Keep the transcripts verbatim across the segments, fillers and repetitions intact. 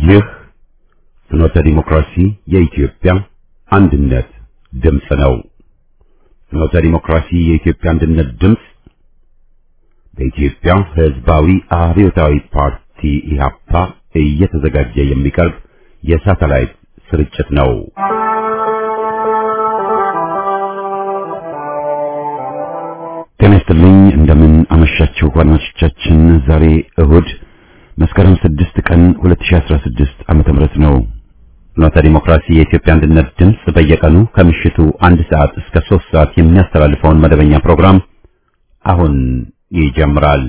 ይህ ፍኖተ ዲሞክራሲ የኢትዮጵያ አንድነት ድምፅ ነው። ፍኖተ ዲሞክራሲ የኢትዮጵያ አንድነት ድምፅ በኢትዮጵያ ሕዝባዊ አብዮታዊ ፓርቲ ኢህአፓ እየተዘጋጀ የሚቀርብ የሳተላይት ስርጭት ነው። ጤና ይስጥልኝ፣ እንደምን አመሻችሁ አድማጮቻችን። ዛሬ እሁድ መስከረም ስድስት ቀን ሁለት ሺህ አስራ ስድስት ዓመተ ምህረት ነው። ፍኖተ ዲሞክራሲ የኢትዮጵያ አንድነት ድምፅ በየቀኑ ከምሽቱ አንድ ሰዓት እስከ ሶስት ሰዓት የሚያስተላልፈውን መደበኛ ፕሮግራም አሁን ይጀምራል።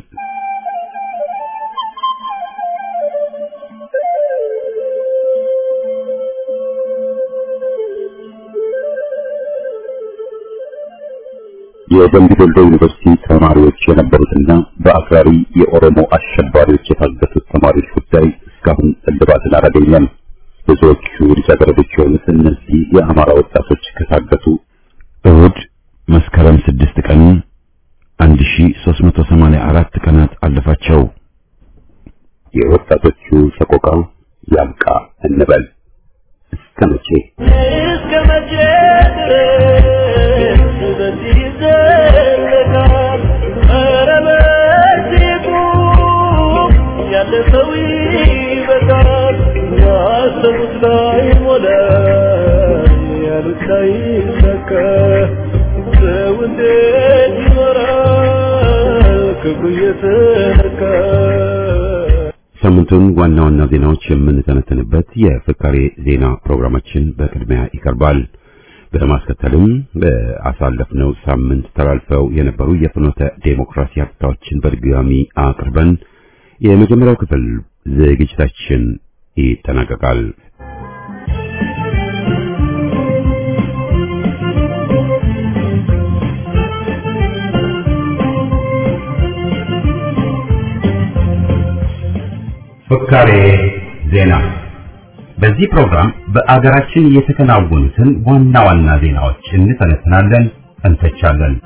የደምቢ ዶሎ ዩኒቨርሲቲ ተማሪዎች የነበሩትና በአክራሪ የኦሮሞ አሸባሪዎች የታገቱት ተማሪዎች ጉዳይ እስካሁን እልባትን አላገኘም። ብዙዎቹ ልጃገረዶች የሆኑት እነዚህ የአማራ ወጣቶች ከታገቱ እሁድ መስከረም ስድስት ቀን አንድ ሺህ ሦስት መቶ ሰማንያ አራት ቀናት አለፋቸው። የወጣቶቹ ሰቆቃ ያብቃ እንበል። እስከ መቼ እስከ መቼ ድረስ በዚህ ይዘለቃል? ኧረ በዚሁ ያለፈው ይበቃል። ያሰቡት ላይ ሞላ፣ ያሉት ላይ ሰከ ሰው እንዴት ይኖራል ክብሩ እየተነካ? ሳምንቱን ዋና ዋና ዜናዎች የምንተነተንበት የፍካሬ ዜና ፕሮግራማችን በቅድሚያ ይቀርባል። በማስከተልም በአሳለፍነው ሳምንት ተላልፈው የነበሩ የፍኖተ ዴሞክራሲ ሀብታዎችን በድጋሚ አቅርበን የመጀመሪያው ክፍል ዝግጅታችን ይጠናቀቃል። ፍካሬ ዜና። በዚህ ፕሮግራም በአገራችን የተከናወኑትን ዋና ዋና ዜናዎች እንተነትናለን፣ እንተቻለን።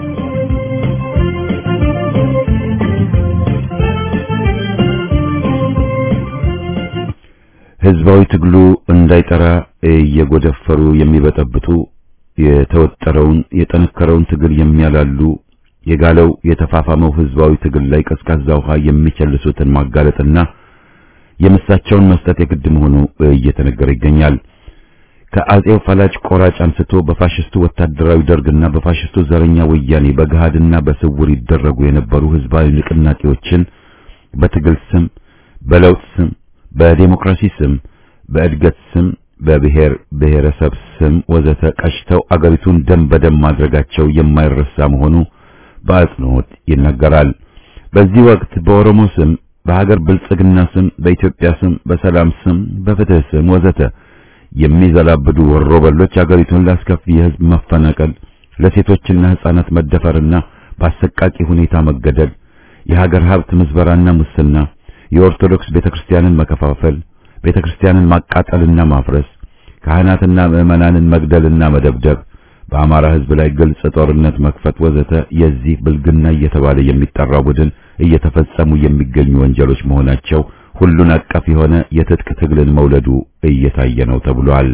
ህዝባዊ ትግሉ እንዳይጠራ እየጎደፈሩ የሚበጠብጡ የተወጠረውን የጠነከረውን ትግል የሚያላሉ የጋለው የተፋፋመው ህዝባዊ ትግል ላይ ቀዝቃዛ ውሃ የሚቸልሱትን ማጋለጥና የምሳቸውን መስጠት የግድ መሆኑ እየተነገረ ይገኛል። ከአጼው ፈላጭ ቆራጭ አንስቶ በፋሽስቱ ወታደራዊ ደርግና በፋሽስቱ ዘረኛ ወያኔ በገሃድና በስውር ይደረጉ የነበሩ ህዝባዊ ንቅናቄዎችን በትግል ስም፣ በለውጥ ስም፣ በዲሞክራሲ ስም፣ በእድገት ስም፣ በብሔር ብሔረሰብ ስም ወዘተ ቀሽተው አገሪቱን ደም በደም ማድረጋቸው የማይረሳ መሆኑ በአጽንኦት ይነገራል። በዚህ ወቅት በኦሮሞ ስም፣ በሀገር ብልጽግና ስም፣ በኢትዮጵያ ስም፣ በሰላም ስም፣ በፍትህ ስም ወዘተ የሚዘላብዱ ወሮበሎች አገሪቱን ላስከፊ የህዝብ መፈናቀል፣ ለሴቶችና ህፃናት መደፈርና በአሰቃቂ ሁኔታ መገደል፣ የሀገር ሀብት ምዝበራና ሙስና፣ የኦርቶዶክስ ቤተክርስቲያንን መከፋፈል፣ ቤተክርስቲያንን ማቃጠልና ማፍረስ፣ ካህናትና ምዕመናንን መግደልና መደብደብ፣ በአማራ ህዝብ ላይ ግልጽ ጦርነት መክፈት ወዘተ የዚህ ብልግና እየተባለ የሚጠራው ቡድን እየተፈጸሙ የሚገኙ ወንጀሎች መሆናቸው ሁሉን አቀፍ የሆነ የትጥቅ ትግልን መውለዱ እየታየ ነው ተብሏል።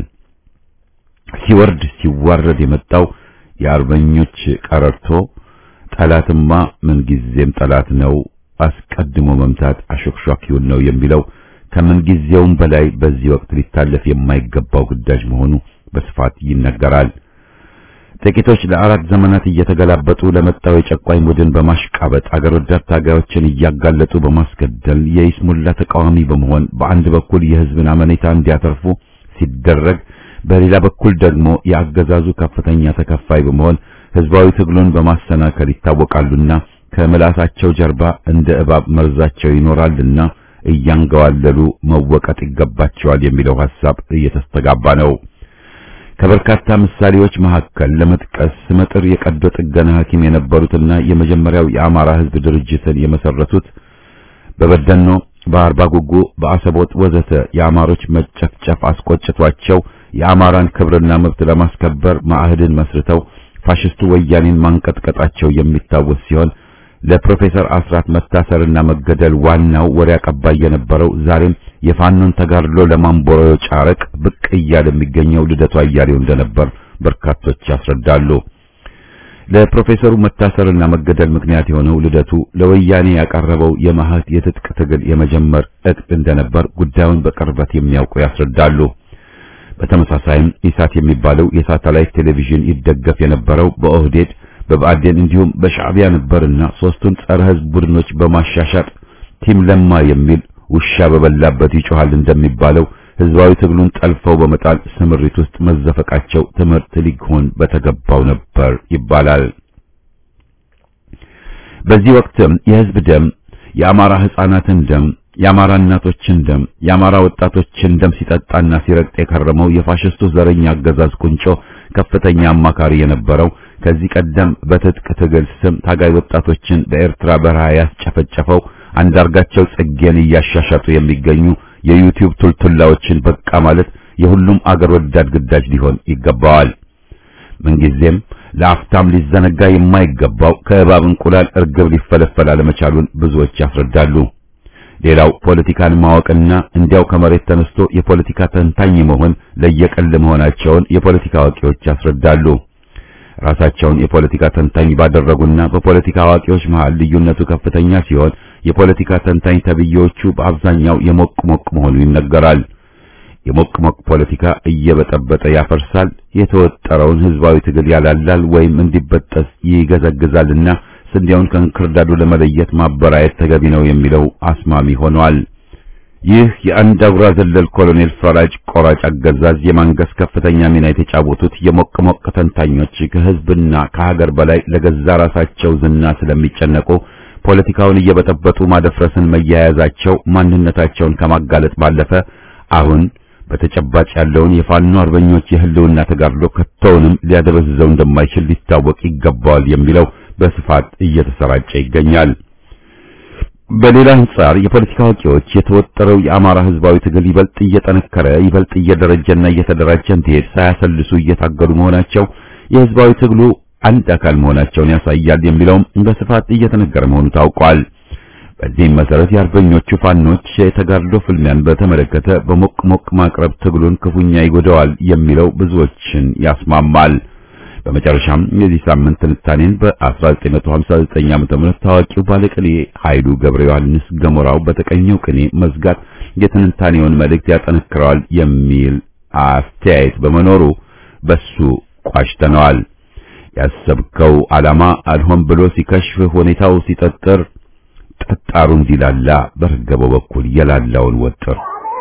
ሲወርድ ሲዋረድ የመጣው የአርበኞች ቀረርቶ ጠላትማ ምን ጊዜም ጠላት ነው፣ አስቀድሞ መምታት አሾክሿኪውን ነው የሚለው ከምን ጊዜውም በላይ በዚህ ወቅት ሊታለፍ የማይገባው ግዳጅ መሆኑ በስፋት ይነገራል። ጥቂቶች ለአራት ዘመናት እየተገላበጡ ለመጣው የጨቋኝ ቡድን በማሽቃበጥ አገር ወዳድ ታጋዮችን እያጋለጡ በማስገደል የይስሙላ ተቃዋሚ በመሆን በአንድ በኩል የህዝብን አመኔታ እንዲያተርፉ ሲደረግ፣ በሌላ በኩል ደግሞ የአገዛዙ ከፍተኛ ተከፋይ በመሆን ህዝባዊ ትግሉን በማሰናከል ይታወቃሉና ከመላሳቸው ጀርባ እንደ እባብ መርዛቸው ይኖራልና እያንገዋለሉ መወቀጥ ይገባቸዋል የሚለው ሐሳብ እየተስተጋባ ነው። ከበርካታ ምሳሌዎች መካከል ለመጥቀስ ስመጥር የቀዶ ጥገና ሐኪም የነበሩትና የመጀመሪያው የአማራ ህዝብ ድርጅትን የመሰረቱት በበደኖ፣ በአርባ ጉጉ፣ በአሰቦት ወዘተ የአማሮች መጨፍጨፍ አስቆጭቷቸው የአማራን ክብርና መብት ለማስከበር ማዕህድን መስርተው ፋሽስቱ ወያኔን ማንቀጥቀጣቸው የሚታወስ ሲሆን ለፕሮፌሰር አስራት መታሰርና መገደል ዋናው ወሬ አቀባይ የነበረው ዛሬም የፋኖን ተጋድሎ ለማንቦረው ጫረቅ ብቅ እያለ የሚገኘው ልደቱ አያሌው እንደነበር በርካቶች ያስረዳሉ። ለፕሮፌሰሩ መታሰርና መገደል ምክንያት የሆነው ልደቱ ለወያኔ ያቀረበው የማህት የትጥቅ ትግል የመጀመር እቅድ እንደነበር ጉዳዩን በቅርበት የሚያውቁ ያስረዳሉ። በተመሳሳይም ኢሳት የሚባለው የሳተላይት ቴሌቪዥን ይደገፍ የነበረው በኦህዴድ በብአዴን እንዲሁም በሻዕቢያ ነበርና ሶስቱን ጸረ ህዝብ ቡድኖች በማሻሻጥ ቲም ለማ የሚል ውሻ በበላበት ይጮሃል እንደሚባለው ህዝባዊ ትግሉን ጠልፈው በመጣል ስምሪት ውስጥ መዘፈቃቸው ትምህርት ሊሆን በተገባው ነበር ይባላል። በዚህ ወቅትም የህዝብ ደም፣ የአማራ ህፃናትን ደም፣ የአማራ እናቶችን ደም፣ የአማራ ወጣቶችን ደም ሲጠጣና ሲረግጥ የከረመው የፋሽስቱ ዘረኛ አገዛዝ ቁንጮ ከፍተኛ አማካሪ የነበረው ከዚህ ቀደም በትጥቅ ትግል ስም ታጋይ ወጣቶችን በኤርትራ በረሃ ያስጨፈጨፈው አንዳርጋቸው ጽጌን እያሻሻጡ የሚገኙ የዩቲዩብ ቱልቱላዎችን በቃ ማለት የሁሉም አገር ወዳድ ግዳጅ ሊሆን ይገባዋል። ምንጊዜም ለአፍታም ሊዘነጋ የማይገባው ከእባብ እንቁላል እርግብ ሊፈለፈል አለመቻሉን ብዙዎች ያስረዳሉ። ሌላው ፖለቲካን ማወቅና እንዲያው ከመሬት ተነስቶ የፖለቲካ ተንታኝ መሆን ለየቀል መሆናቸውን የፖለቲካ አዋቂዎች ያስረዳሉ። ራሳቸውን የፖለቲካ ተንታኝ ባደረጉና በፖለቲካ አዋቂዎች መሃል ልዩነቱ ከፍተኛ ሲሆን የፖለቲካ ተንታኝ ተብዬዎቹ በአብዛኛው የሞቅ ሞቅ መሆኑ ይነገራል። የሞቅ ሞቅ ፖለቲካ እየበጠበጠ ያፈርሳል፣ የተወጠረውን ህዝባዊ ትግል ያላላል ወይም እንዲበጠስ ይገዘግዛልና ስንዴውን ከእንክርዳዱ ለመለየት ማበራየት ተገቢ ነው የሚለው አስማሚ ሆኗል። ይህ የአንድ አጉራ ዘለል ኮሎኔል ፈራጅ ቆራጭ አገዛዝ የማንገስ ከፍተኛ ሚና የተጫወቱት የሞቅ ሞቅ ተንታኞች ከህዝብና ከሀገር በላይ ለገዛ ራሳቸው ዝና ስለሚጨነቁ ፖለቲካውን እየበጠበጡ ማደፍረስን መያያዛቸው ማንነታቸውን ከማጋለጥ ባለፈ አሁን በተጨባጭ ያለውን የፋኖ አርበኞች የህልውና ተጋድሎ ከተውንም ሊያደበዝዘው እንደማይችል ሊታወቅ ይገባዋል የሚለው በስፋት እየተሰራጨ ይገኛል። በሌላ አንጻር የፖለቲካ አዋቂዎች የተወጠረው የአማራ ህዝባዊ ትግል ይበልጥ እየጠነከረ ይበልጥ እየደረጀና እየተደራጀ እንዲሄድ ሳያሰልሱ እየታገሉ መሆናቸው የህዝባዊ ትግሉ አንድ አካል መሆናቸውን ያሳያል የሚለውም በስፋት እየተነገረ መሆኑ ታውቋል። በዚህም መሰረት የአርበኞቹ ፋኖች የተጋድሎ ፍልሚያን በተመለከተ በሞቅ ሞቅ ማቅረብ ትግሉን ክፉኛ ይጎዳዋል የሚለው ብዙዎችን ያስማማል። በመጨረሻም የዚህ ሳምንት ትንታኔን በ1959 ዓመተ ምህረት ታዋቂው ባለቅኔ ኃይሉ ገብረ ዮሐንስ ገሞራው በተቀኘው ቅኔ መዝጋት የትንታኔውን መልእክት ያጠነክረዋል የሚል አስተያየት በመኖሩ በሱ ቋጭተነዋል። ያሰብከው ዓላማ አልሆን ብሎ ሲከሽፍ ሁኔታው ሲጠጥር ጠጣሩ እንዲላላ በርገበው በኩል የላላውን ወጥር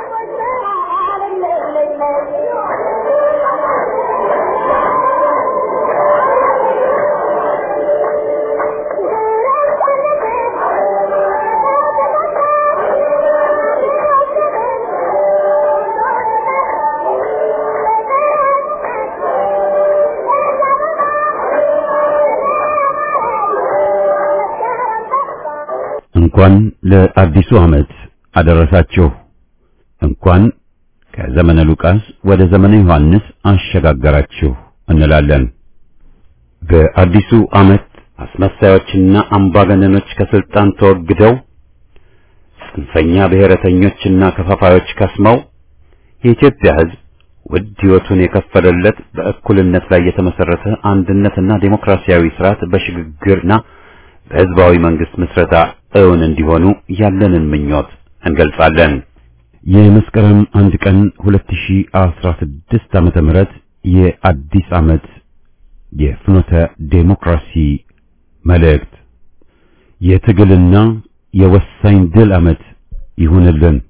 እንኳን ለአዲሱ ዓመት አደረሳችሁ። እንኳን ከዘመነ ሉቃስ ወደ ዘመነ ዮሐንስ አሸጋገራችሁ እንላለን። በአዲሱ ዓመት አስመሳዮችና አምባገነኖች ከስልጣን ተወግደው ጽንፈኛ ብሔረተኞችና ከፋፋዮች ከስመው የኢትዮጵያ ሕዝብ ውድ ሕይወቱን የከፈለለት በእኩልነት ላይ የተመሰረተ አንድነትና ዴሞክራሲያዊ ስርዓት በሽግግርና በህዝባዊ መንግስት መስረታ እውን እንዲሆኑ ያለንን ምኞት እንገልጻለን። የመስከረም አንድ ቀን ሁለት ሺህ አስራ ስድስት ዓመተ ምህረት የአዲስ ዓመት የፍኖተ ዴሞክራሲ መልእክት የትግልና የወሳኝ ድል ዓመት ይሁንልን።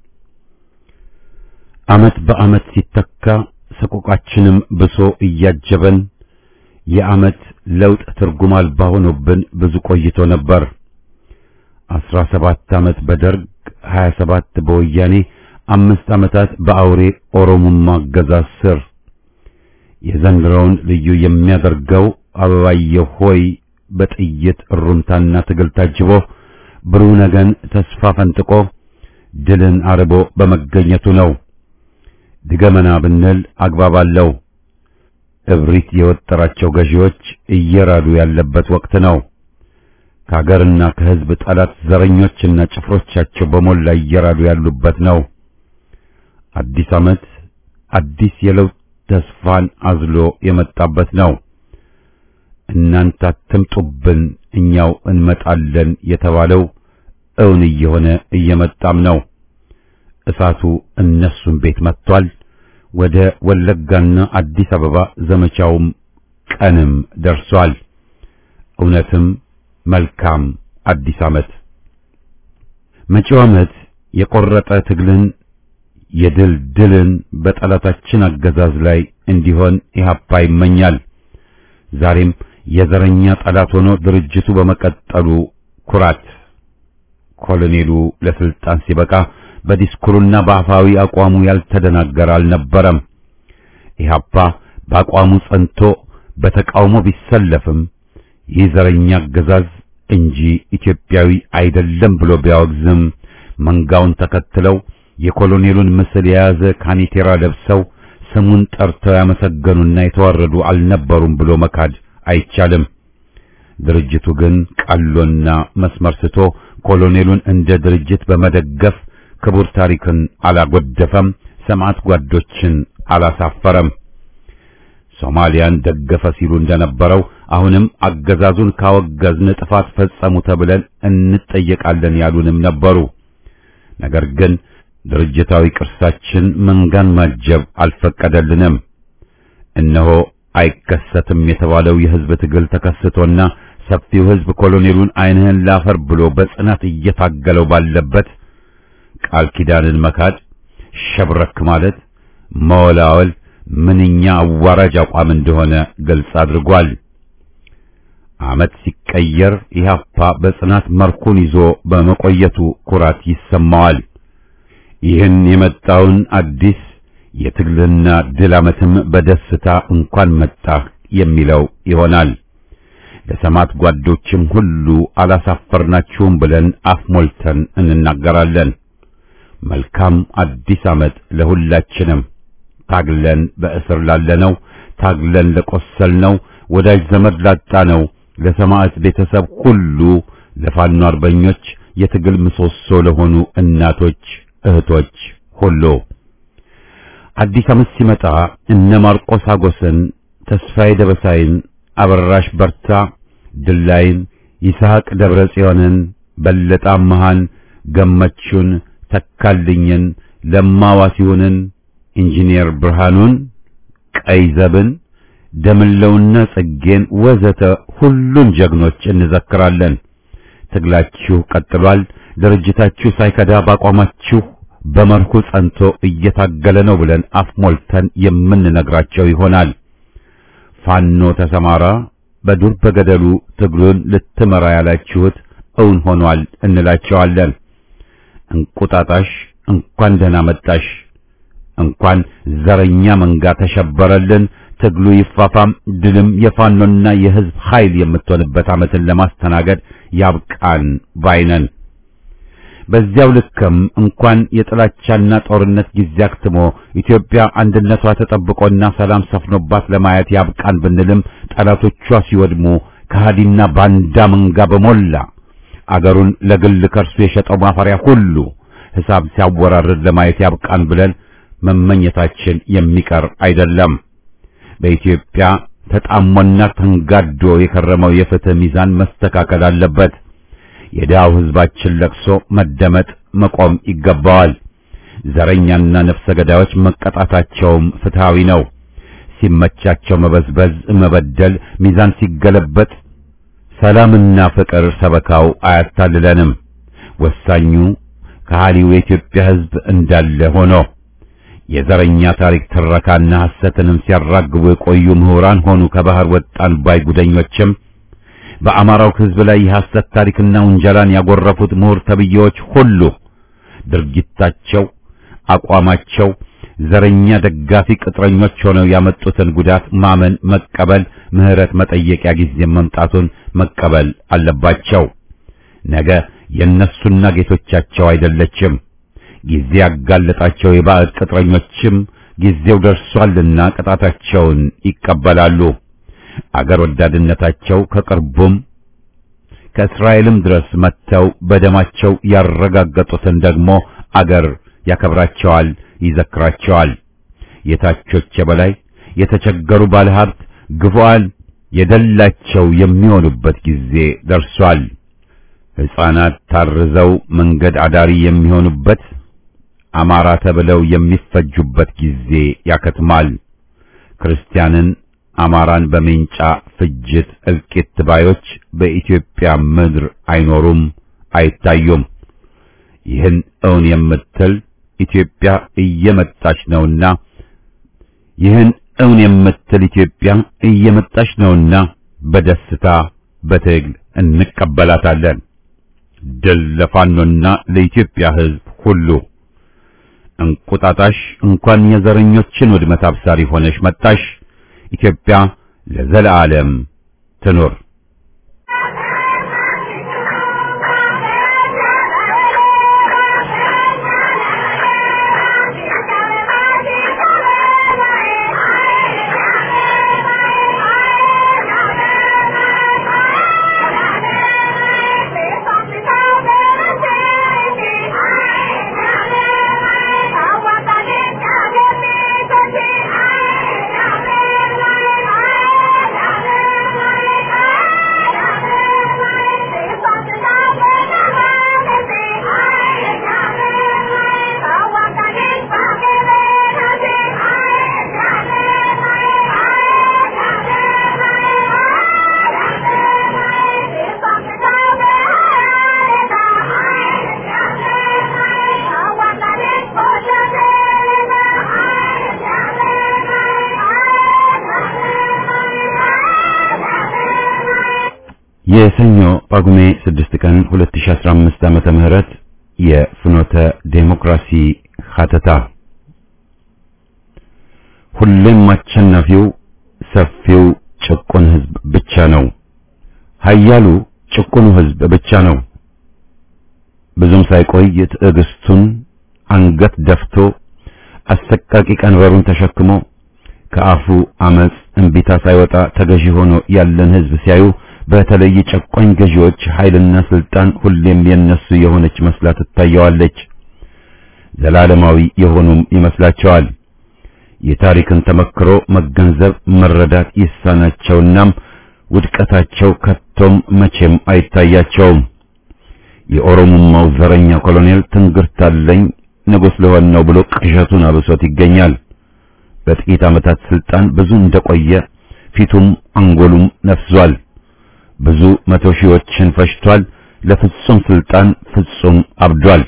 ዓመት በዓመት ሲተካ ሰቆቃችንም ብሶ እያጀበን የዓመት ለውጥ ትርጉም አልባ ሆኖብን ብዙ ቆይቶ ነበር። አስራ ሰባት ዓመት በደርግ፣ ሀያ ሰባት በወያኔ፣ አምስት ዓመታት በአውሬ ኦሮሞማ አገዛዝ ስር። የዘንድሮውን ልዩ የሚያደርገው አበባየሁ ሆይ በጥይት እሩምታና ትግል ታጅቦ ብሩህ ነገን ተስፋ ፈንጥቆ ድልን አርቦ በመገኘቱ ነው። ድገመና ብንል አግባብ አለው። እብሪት የወጠራቸው ገዢዎች እየራዱ ያለበት ወቅት ነው። ከሀገርና ከህዝብ ጠላት ዘረኞችና ጭፍሮቻቸው በሞላ እየራዱ ያሉበት ነው። አዲስ ዓመት አዲስ የለውጥ ተስፋን አዝሎ የመጣበት ነው። እናንተ አትምጡብን እኛው እንመጣለን የተባለው እውን እየሆነ እየመጣም ነው። እሳቱ እነሱን ቤት መጥቷል። ወደ ወለጋና አዲስ አበባ ዘመቻውም ቀንም ደርሷል። እውነትም መልካም አዲስ ዓመት። መጪው ዓመት የቆረጠ ትግልን የድል ድልን በጠላታችን አገዛዝ ላይ እንዲሆን ኢህአፓ ይመኛል። ዛሬም የዘረኛ ጠላት ሆኖ ድርጅቱ በመቀጠሉ ኩራት። ኮሎኔሉ ለስልጣን ሲበቃ በዲስኩሩና በአፋዊ አቋሙ ያልተደናገረ አልነበረም። ኢህአፓ በአቋሙ ጸንቶ በተቃውሞ ቢሰለፍም ይህ ዘረኛ አገዛዝ እንጂ ኢትዮጵያዊ አይደለም ብሎ ቢያወግዝም መንጋውን ተከትለው የኮሎኔሉን ምስል የያዘ ካኒቴራ ለብሰው ስሙን ጠርተው ያመሰገኑና የተዋረዱ አልነበሩም ብሎ መካድ አይቻልም። ድርጅቱ ግን ቃሎና መስመር ስቶ ኮሎኔሉን እንደ ድርጅት በመደገፍ ክቡር ታሪክን አላጎደፈም፣ ሰማዕት ጓዶችን አላሳፈረም። ሶማሊያን ደገፈ ሲሉ እንደነበረው አሁንም አገዛዙን ካወገዝን ጥፋት ፈጸሙ ተብለን እንጠየቃለን ያሉንም ነበሩ። ነገር ግን ድርጅታዊ ቅርሳችን መንጋን ማጀብ አልፈቀደልንም። እነሆ አይከሰትም የተባለው የህዝብ ትግል ተከስቶና ሰፊው ህዝብ ኮሎኔሉን ዓይንህን ላፈር ብሎ በጽናት እየታገለው ባለበት ቃል ኪዳንን መካድ፣ ሸብረክ ማለት፣ መወላወል ምንኛ አዋራጅ አቋም እንደሆነ ግልጽ አድርጓል። ዓመት ሲቀየር ኢህአፓ በጽናት መርኩን ይዞ በመቆየቱ ኩራት ይሰማዋል። ይህን የመጣውን አዲስ የትግልና ድል ዓመትም በደስታ እንኳን መጣህ የሚለው ይሆናል። ለሰማዕት ጓዶችም ሁሉ አላሳፈርናችሁም ብለን አፍ ሞልተን እንናገራለን። መልካም አዲስ ዓመት ለሁላችንም። ታግለን በእስር ላለነው፣ ታግለን ለቆሰልነው፣ ወዳጅ ዘመድ ላጣነው፣ ለሰማዕት ቤተሰብ ሁሉ፣ ለፋኖ አርበኞች፣ የትግል ምሰሶ ለሆኑ እናቶች እህቶች ሁሉ አዲስ ዓመት ሲመጣ እነ ማርቆስ አጎስን፣ ተስፋዬ ደበሳይን፣ አበራሽ በርታ፣ ድላይን፣ ይስሐቅ ደብረ ጽዮንን፣ በለጠ አምሃን፣ ገመቹን፣ ተካልኝን፣ ለማዋሲውንን፣ ኢንጂነር ብርሃኑን፣ ቀይዘብን፣ ደምለውና ጽጌን ወዘተ ሁሉን ጀግኖች እንዘክራለን። ትግላችሁ ቀጥሏል። ድርጅታችሁ ሳይከዳ ባቋማችሁ በመርኩ ጸንቶ እየታገለ ነው ብለን አፍ ሞልተን የምንነግራቸው ይሆናል። ፋኖ ተሰማራ፣ በዱር በገደሉ ትግሉን ልትመራ ያላችሁት እውን ሆኗል እንላቸዋለን። እንቁጣጣሽ እንኳን ደህና መጣሽ። እንኳን ዘረኛ መንጋ ተሸበረልን። ትግሉ ይፋፋም፣ ድልም የፋኖና የህዝብ ኃይል የምትሆንበት ዓመትን ለማስተናገድ ያብቃን ባይነን። በዚያው ልክም እንኳን የጥላቻና ጦርነት ጊዜ አክትሞ ኢትዮጵያ አንድነቷ ተጠብቆና ሰላም ሰፍኖባት ለማየት ያብቃን ብንልም ጠላቶቿ ሲወድሙ ከሃዲና ባንዳ መንጋ በሞላ አገሩን ለግል ከርሱ የሸጠው ማፈሪያ ሁሉ ሕሳብ ሲያወራርድ ለማየት ያብቃን ብለን መመኘታችን የሚቀር አይደለም። በኢትዮጵያ ተጣሞና ተንጋዶ የከረመው የፍትህ ሚዛን መስተካከል አለበት። የዳው ህዝባችን ለቅሶ መደመጥ መቆም ይገባዋል። ዘረኛና ነፍሰ ገዳዮች መቀጣታቸውም ፍትሃዊ ነው። ሲመቻቸው መበዝበዝ፣ መበደል፣ ሚዛን ሲገለበጥ ሰላምና ፍቅር ሰበካው አያታልለንም። ወሳኙ ከሃሊው የኢትዮጵያ ህዝብ እንዳለ ሆኖ የዘረኛ ታሪክ ትረካና ሐሰትንም ሲያራግቡ የቆዩ ምሁራን ሆኑ ከባህር ወጣን ባይ ጉደኞችም በአማራው ህዝብ ላይ የሐሰት ታሪክና ወንጀላን ያጎረፉት ምሁር ተብዬዎች ሁሉ ድርጊታቸው፣ አቋማቸው ዘረኛ ደጋፊ ቅጥረኞች ሆነው ያመጡትን ጉዳት ማመን፣ መቀበል፣ ምህረት መጠየቂያ ጊዜ መምጣቱን መቀበል አለባቸው። ነገ የነሱና ጌቶቻቸው አይደለችም። ጊዜ ያጋለጣቸው የባዕድ ቅጥረኞችም ጊዜው ደርሷልና ቅጣታቸውን ይቀበላሉ። አገር ወዳድነታቸው ከቅርቡም ከእስራኤልም ድረስ መጥተው በደማቸው ያረጋገጡትን ደግሞ አገር ያከብራቸዋል፣ ይዘክራቸዋል። የታቾች የበላይ የተቸገሩ ባለሀብት ግፉአን የደላቸው የሚሆኑበት ጊዜ ደርሷል። ሕፃናት ታርዘው መንገድ አዳሪ የሚሆኑበት፣ አማራ ተብለው የሚፈጁበት ጊዜ ያከትማል። ክርስቲያንን አማራን በሜንጫ ፍጅት እልቂት ባዮች በኢትዮጵያ ምድር አይኖሩም፣ አይታዩም። ይህን እውን የምትል ኢትዮጵያ እየመጣች ነውና ይህን እውን የምትል ኢትዮጵያ እየመጣች ነውና በደስታ በትግል እንቀበላታለን። ድል ለፋኖና ለኢትዮጵያ ሕዝብ ሁሉ። እንቁጣጣሽ እንኳን የዘረኞችን ውድመት አብሳሪ ሆነሽ መጣሽ። ኢትዮጵያ ለዘላለም ትኑር። የሰኞ ጳጉሜ ስድስት ቀን ሁለት ሺህ አስራ አምስት ዓመተ ምህረት የፍኖተ ዴሞክራሲ ሐተታ። ሁሉም አሸናፊው ሰፊው ጭቁን ህዝብ ብቻ ነው። ኃያሉ ጭቁኑ ህዝብ ብቻ ነው። ብዙም ሳይቆይ ትዕግስቱን አንገት ደፍቶ አሰቃቂ ቀንበሩን ተሸክሞ ከአፉ አመጽ እንቢታ ሳይወጣ ተገዢ ሆኖ ያለን ህዝብ ሲያዩ በተለይ ጨቋኝ ገዢዎች ኃይልና ስልጣን ሁሌም የነሱ የሆነች መስላ ትታየዋለች። ዘላለማዊ የሆኑም ይመስላቸዋል። የታሪክን ተመክሮ መገንዘብ መረዳት ይሳናቸውናም ውድቀታቸው ከቶም መቼም አይታያቸውም። የኦሮሞማው ዘረኛ ኮሎኔል ትንግርታለኝ ንጉስ ለሆን ነው ብሎ ቅዠቱን አብሶት ይገኛል። በጥቂት ዓመታት ስልጣን ብዙ እንደቆየ ፊቱም አንጎሉም ነፍሷል። ብዙ መቶ ሺዎችን ፈጅቷል። ለፍጹም ስልጣን ፍጹም አብዷል።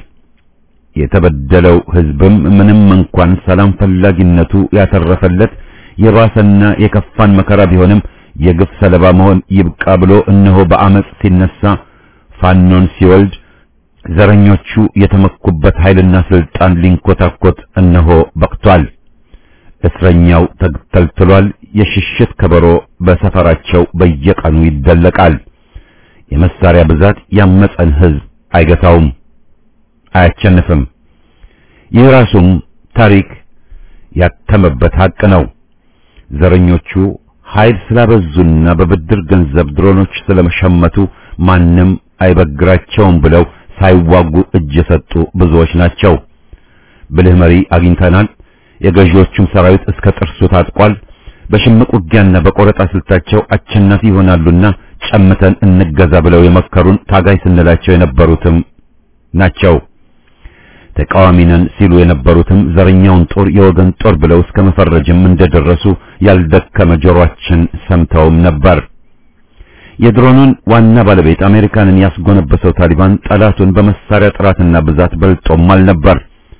የተበደለው ህዝብም ምንም እንኳን ሰላም ፈላጊነቱ ያተረፈለት የባሰና የከፋን መከራ ቢሆንም የግፍ ሰለባ መሆን ይብቃ ብሎ እነሆ በአመጽ ሲነሳ ፋኖን ሲወልድ ዘረኞቹ የተመኩበት ኃይልና ስልጣን ሊንኮታኮት እነሆ በቅቷል። እስረኛው ተገልጥሏል። የሽሽት ከበሮ በሰፈራቸው በየቀኑ ይደለቃል። የመሳሪያ ብዛት ያመፀን ህዝብ አይገታውም፣ አያቸንፍም። ይህ ራሱም ታሪክ ያተመበት ሀቅ ነው። ዘረኞቹ ኃይል ስላበዙና በብድር ገንዘብ ድሮኖች ስለመሸመቱ ማንም አይበግራቸውም ብለው ሳይዋጉ እጅ የሰጡ ብዙዎች ናቸው። ብልህ መሪ አግኝተናል። የገዢዎቹም ሰራዊት እስከ ጥርሱ ታጥቋል። በሽምቅ ውጊያና በቆረጣ ስልታቸው አሸናፊ ይሆናሉና ጨምተን እንገዛ ብለው የመከሩን ታጋይ ስንላቸው የነበሩትም ናቸው። ተቃዋሚነን ሲሉ የነበሩትም ዘረኛውን ጦር የወገን ጦር ብለው እስከ መፈረጅም እንደደረሱ ያልደከመ ጆሮአችን ሰምተውም ነበር። የድሮኑን ዋና ባለቤት አሜሪካንን ያስጎነበሰው ታሊባን ጠላቱን በመሳሪያ ጥራትና ብዛት በልጦም አልነበር።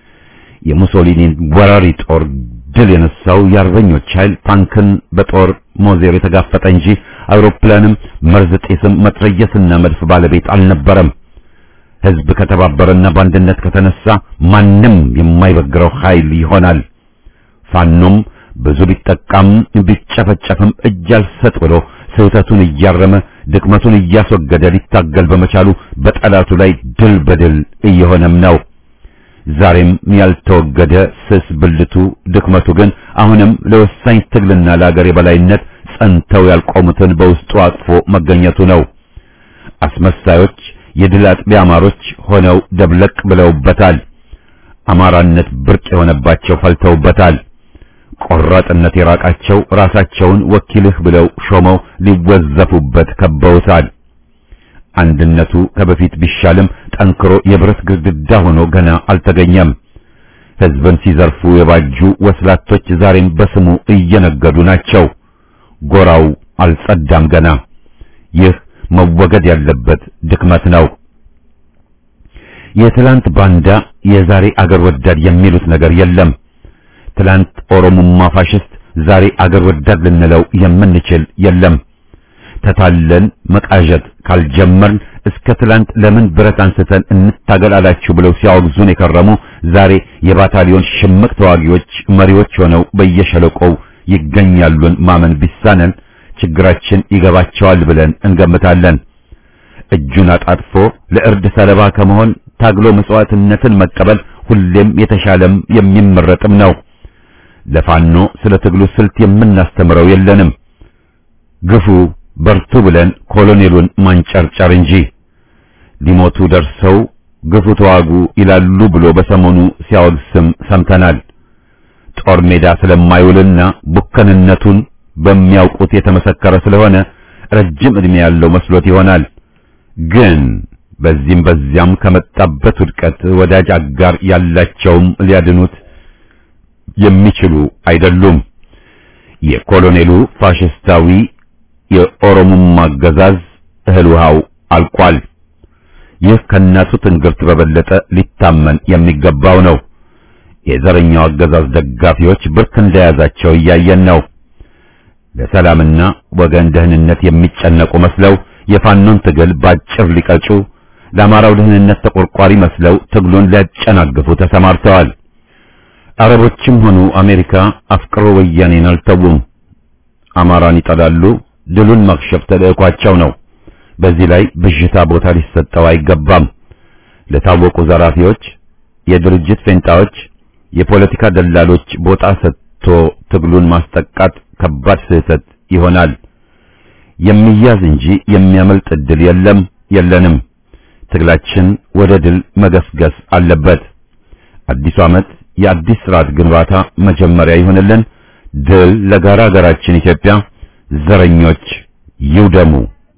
የሙሶሊኒን ወራሪ ጦር ድል የነሳው የአርበኞች ኃይል ታንክን በጦር ሞዜር የተጋፈጠ እንጂ አውሮፕላንም መርዝ ጤስም መትረየስና መድፍ ባለቤት አልነበረም። ህዝብ ከተባበረና በአንድነት ከተነሳ ማንም የማይበግረው ኃይል ይሆናል። ፋኖም ብዙ ቢጠቃም ቢጨፈጨፍም እጅ አልሰጥ ብሎ ስህተቱን እያረመ ድክመቱን እያስወገደ ሊታገል በመቻሉ በጠላቱ ላይ ድል በድል እየሆነም ነው። ዛሬም ያልተወገደ ስስ ብልቱ ድክመቱ ግን አሁንም ለወሳኝ ትግልና ለአገር የበላይነት ጸንተው ያልቆሙትን በውስጡ አቅፎ መገኘቱ ነው። አስመሳዮች የድል አጥቢያ አማሮች ሆነው ደብለቅ ብለውበታል። አማራነት ብርቅ የሆነባቸው ፈልተውበታል። ቆራጥነት የራቃቸው ራሳቸውን ወኪልህ ብለው ሾመው ሊወዘፉበት ከበውታል። አንድነቱ ከበፊት ቢሻልም ጠንክሮ የብረት ግድግዳ ሆኖ ገና አልተገኘም። ህዝብን ሲዘርፉ የባጁ ወስላቶች ዛሬም በስሙ እየነገዱ ናቸው። ጎራው አልጸዳም ገና። ይህ መወገድ ያለበት ድክመት ነው። የትላንት ባንዳ የዛሬ አገር ወዳድ የሚሉት ነገር የለም። ትላንት ኦሮሞማ ፋሽስት ዛሬ አገር ወዳድ ልንለው የምንችል የለም። ተታለን መቃዠት ካልጀመርን እስከ ትላንት ለምን ብረት አንስተን እንታገላላችሁ ብለው ሲያወግዙን የከረሙ ዛሬ የባታሊዮን ሽምቅ ተዋጊዎች መሪዎች ሆነው በየሸለቆው ይገኛሉን ማመን ቢሳነን ችግራችን ይገባቸዋል ብለን እንገምታለን። እጁን አጣጥፎ ለእርድ ሰለባ ከመሆን ታግሎ መስዋዕትነትን መቀበል ሁሌም የተሻለም የሚመረጥም ነው። ለፋኖ ስለ ትግሉ ስልት የምናስተምረው የለንም። ግፉ በርቱ ብለን ኮሎኔሉን ማንጨርጨር እንጂ ሊሞቱ ደርሰው ግፉ ተዋጉ ይላሉ ብሎ በሰሞኑ ሲያወግስም ሰምተናል። ጦር ሜዳ ስለማይውልና ቡከንነቱን በሚያውቁት የተመሰከረ ስለሆነ ረጅም ዕድሜ ያለው መስሎት ይሆናል። ግን በዚህም በዚያም ከመጣበት ውድቀት ወዳጅ አጋር ያላቸውም ሊያድኑት የሚችሉ አይደሉም። የኮሎኔሉ ፋሽስታዊ የኦሮሞማ አገዛዝ እህል ውሃው አልቋል። ይህ ከናቱ ትንግርት በበለጠ ሊታመን የሚገባው ነው። የዘረኛው አገዛዝ ደጋፊዎች ብርክ እንደያዛቸው እያየን ነው። ለሰላምና ወገን ደህንነት የሚጨነቁ መስለው የፋኖን ትግል ባጭር ሊቀጩ፣ ለአማራው ደህንነት ተቆርቋሪ መስለው ትግሉን ሊያጨናግፉ ተሰማርተዋል። አረቦችም ሆኑ አሜሪካ አፍቅሮ ወያኔን አልተውም። አማራን ይጠላሉ። ድሉን መክሸፍ ተልዕኳቸው ነው። በዚህ ላይ ብዥታ ቦታ ሊሰጠው አይገባም። ለታወቁ ዘራፊዎች፣ የድርጅት ፌንጣዎች፣ የፖለቲካ ደላሎች ቦታ ሰጥቶ ትግሉን ማስጠቃት ከባድ ስህተት ይሆናል። የሚያዝ እንጂ የሚያመልጥ ዕድል የለም የለንም። ትግላችን ወደ ድል መገስገስ አለበት። አዲሱ ዓመት የአዲስ ስርዓት ግንባታ መጀመሪያ ይሆንልን። ድል ለጋራ ሀገራችን ኢትዮጵያ። ዘረኞች ይውደሙ።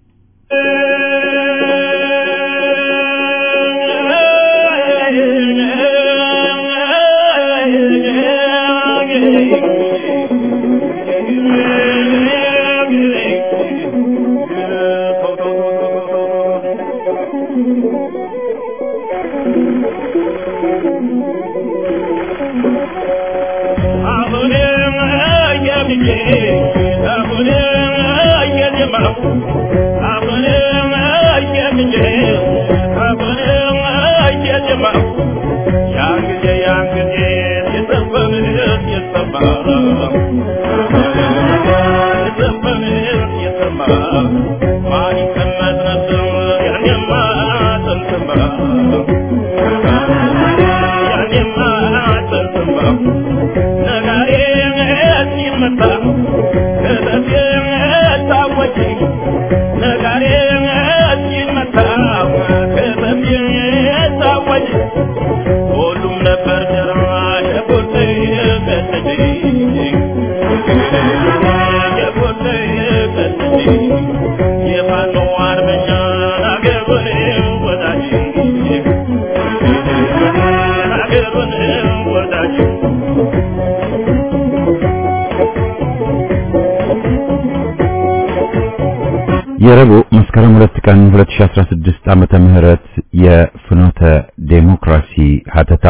የረቡዕ መስከረም ሁለት ቀን ሁለት ሺህ አስራ ስድስት ዓመተ ምህረት የፍኖተ ዴሞክራሲ ሀተታ።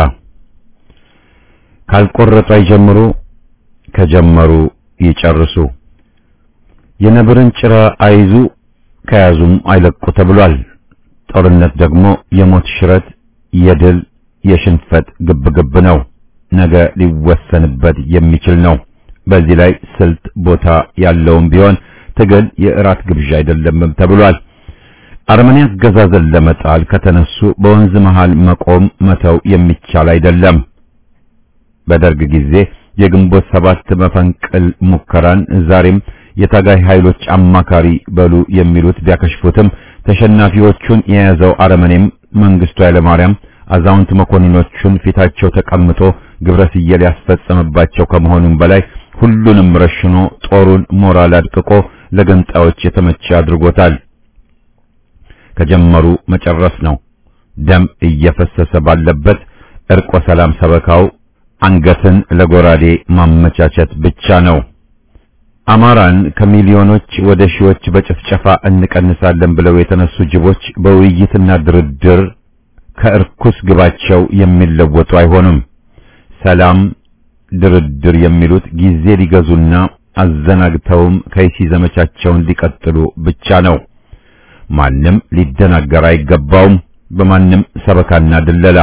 ካልቆረጡ አይጀምሩ፣ ከጀመሩ ይጨርሱ። የነብርን ጭራ አይዙ፣ ከያዙም አይለቁ ተብሏል። ጦርነት ደግሞ የሞት ሽረት፣ የድል የሽንፈት ግብግብ ነው። ነገ ሊወሰንበት የሚችል ነው። በዚህ ላይ ስልት ቦታ ያለውም ቢሆን ትግል የእራት ግብዣ አይደለም ተብሏል። አርመኒ አገዛዝን ለመጣል ከተነሱ በወንዝ መሃል መቆም መተው የሚቻል አይደለም። በደርግ ጊዜ የግንቦት ሰባት መፈንቅል ሙከራን ዛሬም የታጋይ ኃይሎች አማካሪ በሉ የሚሉት ቢያከሽፉትም ተሸናፊዎቹን የያዘው አርመኒም መንግስቱ ኃይለማርያም አዛውንት መኮንኖቹን ፊታቸው ተቀምጦ ግብረ ሲየል ያስፈጸመባቸው ከመሆኑም በላይ ሁሉንም ረሽኖ ጦሩን ሞራል አድቅቆ ለገንጣዮች የተመቸ አድርጎታል። ከጀመሩ መጨረስ ነው። ደም እየፈሰሰ ባለበት እርቆ ሰላም ሰበካው አንገትን ለጎራዴ ማመቻቸት ብቻ ነው። አማራን ከሚሊዮኖች ወደ ሺዎች በጭፍጨፋ እንቀንሳለን ብለው የተነሱ ጅቦች በውይይትና ድርድር ከእርኩስ ግባቸው የሚለወጡ አይሆኑም። ሰላም ድርድር የሚሉት ጊዜ ሊገዙና አዘናግተውም ከይሲ ዘመቻቸውን ሊቀጥሉ ብቻ ነው። ማንም ሊደናገር አይገባውም በማንም ሰበካና ድለላ።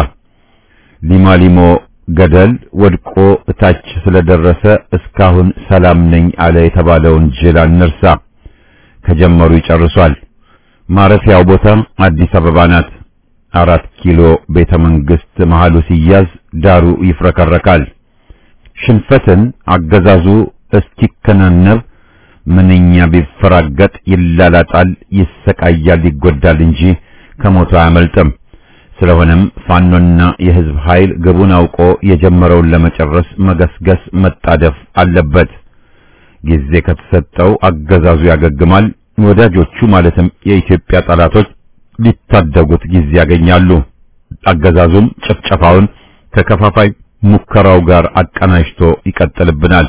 ሊማሊሞ ገደል ወድቆ እታች ስለደረሰ እስካሁን ሰላም ነኝ አለ የተባለውን ጅል አንርሳ። ከጀመሩ ይጨርሷል። ማረፊያው ቦታ አዲስ አበባ ናት። አራት ኪሎ ቤተ መንግስት መሃሉ ሲያዝ ዳሩ ይፍረከረካል። ሽንፈትን አገዛዙ እስኪከናነብ ምንኛ ቢፈራገጥ ይላላጣል፣ ይሰቃያል፣ ይጎዳል እንጂ ከሞቱ አያመልጥም። ስለሆነም ፋኖና የህዝብ ኃይል ግቡን አውቆ የጀመረውን ለመጨረስ መገስገስ መጣደፍ አለበት። ጊዜ ከተሰጠው አገዛዙ ያገግማል። ወዳጆቹ ማለትም የኢትዮጵያ ጠላቶች ሊታደጉት ጊዜ ያገኛሉ። አገዛዙም ጭፍጨፋውን ከከፋፋይ ሙከራው ጋር አቀናጅቶ ይቀጥልብናል።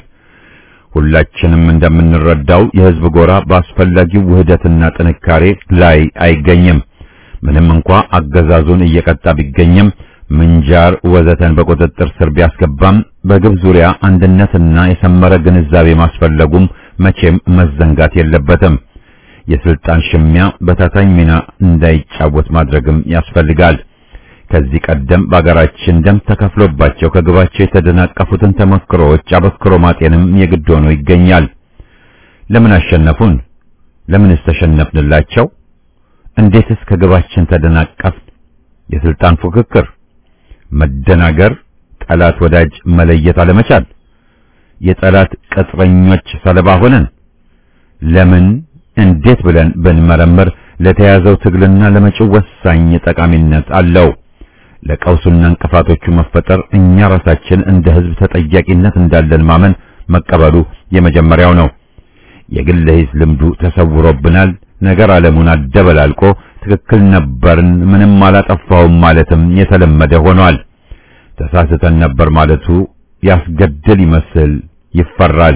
ሁላችንም እንደምንረዳው የህዝብ ጎራ በአስፈላጊው ውህደትና ጥንካሬ ላይ አይገኝም። ምንም እንኳ አገዛዙን እየቀጣ ቢገኝም ምንጃር ወዘተን በቁጥጥር ስር ቢያስገባም በግብ ዙሪያ አንድነትና የሰመረ ግንዛቤ ማስፈለጉም መቼም መዘንጋት የለበትም። የስልጣን ሽሚያ በታታኝ ሚና እንዳይጫወት ማድረግም ያስፈልጋል። ከዚህ ቀደም በአገራችን ደም ተከፍሎባቸው ከግባቸው የተደናቀፉትን ተመክሮዎች አበክሮ ማጤንም የግድ ሆኖ ይገኛል። ለምን አሸነፉን? ለምንስ ተሸነፍንላቸው? እንዴትስ ከግባችን ተደናቀፍን? የስልጣን ፉክክር፣ መደናገር፣ ጠላት ወዳጅ መለየት አለመቻል፣ የጠላት ቅጥረኞች ሰለባ ሆነን። ለምን እንዴት ብለን ብንመረምር ለተያዘው ትግልና ለመጪው ወሳኝ ጠቃሚነት አለው። ለቀውሱና እንቅፋቶቹ መፈጠር እኛ ራሳችን እንደ ህዝብ ተጠያቂነት እንዳለን ማመን መቀበሉ የመጀመሪያው ነው። የግል ሂስ ልምዱ ተሰውሮብናል። ነገር ዓለሙን አደበላልቆ ትክክል ነበርን ምንም አላጠፋውም ማለትም የተለመደ ሆኗል። ተሳስተን ነበር ማለቱ ያስገድል ይመስል ይፈራል።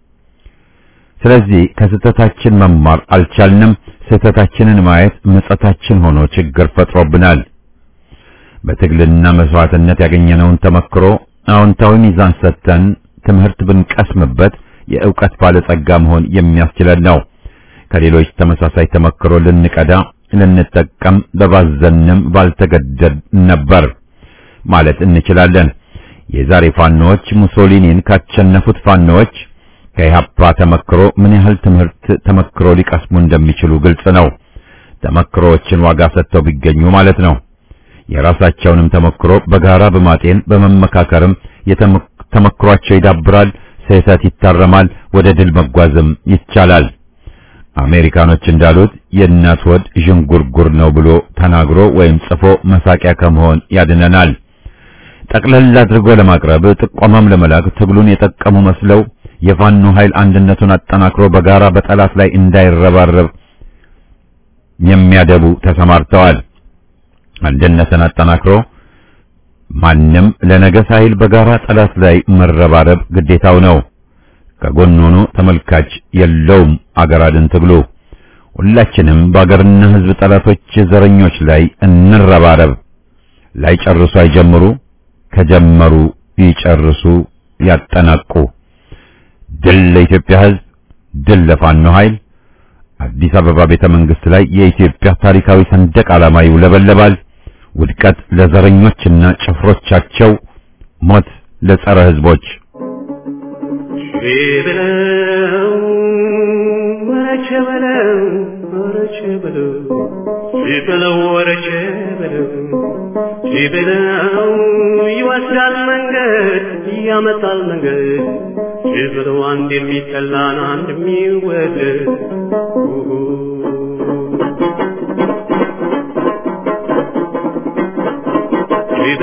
ስለዚህ ከስተታችን መማር አልቻልንም። ስተታችንን ማየት መጸታችን ሆኖ ችግር ፈጥሮብናል። በትግልና መስዋዕትነት ያገኘነውን ተመክሮ አዎንታዊ ሚዛን ሰጥተን ትምህርት ብንቀስምበት የዕውቀት ባለጸጋ መሆን የሚያስችለን ነው። ከሌሎች ተመሳሳይ ተመክሮ ልንቀዳ ልንጠቀም በባዘንም ባልተገደድ ነበር ማለት እንችላለን። የዛሬ ፋኖች ሙሶሊኒን ካቸነፉት ፋኖች ከኢህአፓ ተመክሮ ምን ያህል ትምህርት ተመክሮ ሊቀስሙ እንደሚችሉ ግልጽ ነው። ተመክሮዎችን ዋጋ ሰጥተው ቢገኙ ማለት ነው። የራሳቸውንም ተመክሮ በጋራ በማጤን በመመካከርም የተመክሯቸው ይዳብራል፣ ስህተት ይታረማል፣ ወደ ድል መጓዝም ይቻላል። አሜሪካኖች እንዳሉት የእናት ወድ ዥንጉርጉር ነው ብሎ ተናግሮ ወይም ጽፎ መሳቂያ ከመሆን ያድነናል። ጠቅለል አድርጎ ለማቅረብ ጥቆማም ለመላክ ትግሉን የጠቀሙ መስለው የፋኖ ኃይል አንድነቱን አጠናክሮ በጋራ በጠላት ላይ እንዳይረባረብ የሚያደቡ ተሰማርተዋል። አንድነትን አጠናክሮ ማንም ለነገስ ኃይል በጋራ ጠላት ላይ መረባረብ ግዴታው ነው። ከጎን ሆኖ ተመልካች የለውም አገር አድን ትግሉ። ሁላችንም በአገርና ሕዝብ ጠላቶች ዘረኞች ላይ እንረባረብ። ላይ ጨርሱ አይጀምሩ፣ ከጀመሩ ይጨርሱ ያጠናቁ። ድል ለኢትዮጵያ ሕዝብ፣ ድል ለፋኖ ኃይል። አዲስ አበባ ቤተ መንግስት ላይ የኢትዮጵያ ታሪካዊ ሰንደቅ ዓላማ ይውለበለባል። ውድቀት ለዘረኞችና ጭፍሮቻቸው፣ ሞት ለጸረ ሕዝቦች። ቢበለው ወረቸ በለው ወረቸ በለው ቢበለው ወረቸ በለው ቢበለው ይወስዳል መንገድ ያመጣል መንገድ ቢበለው አንድ የሚጠላን አንድ የሚወደድ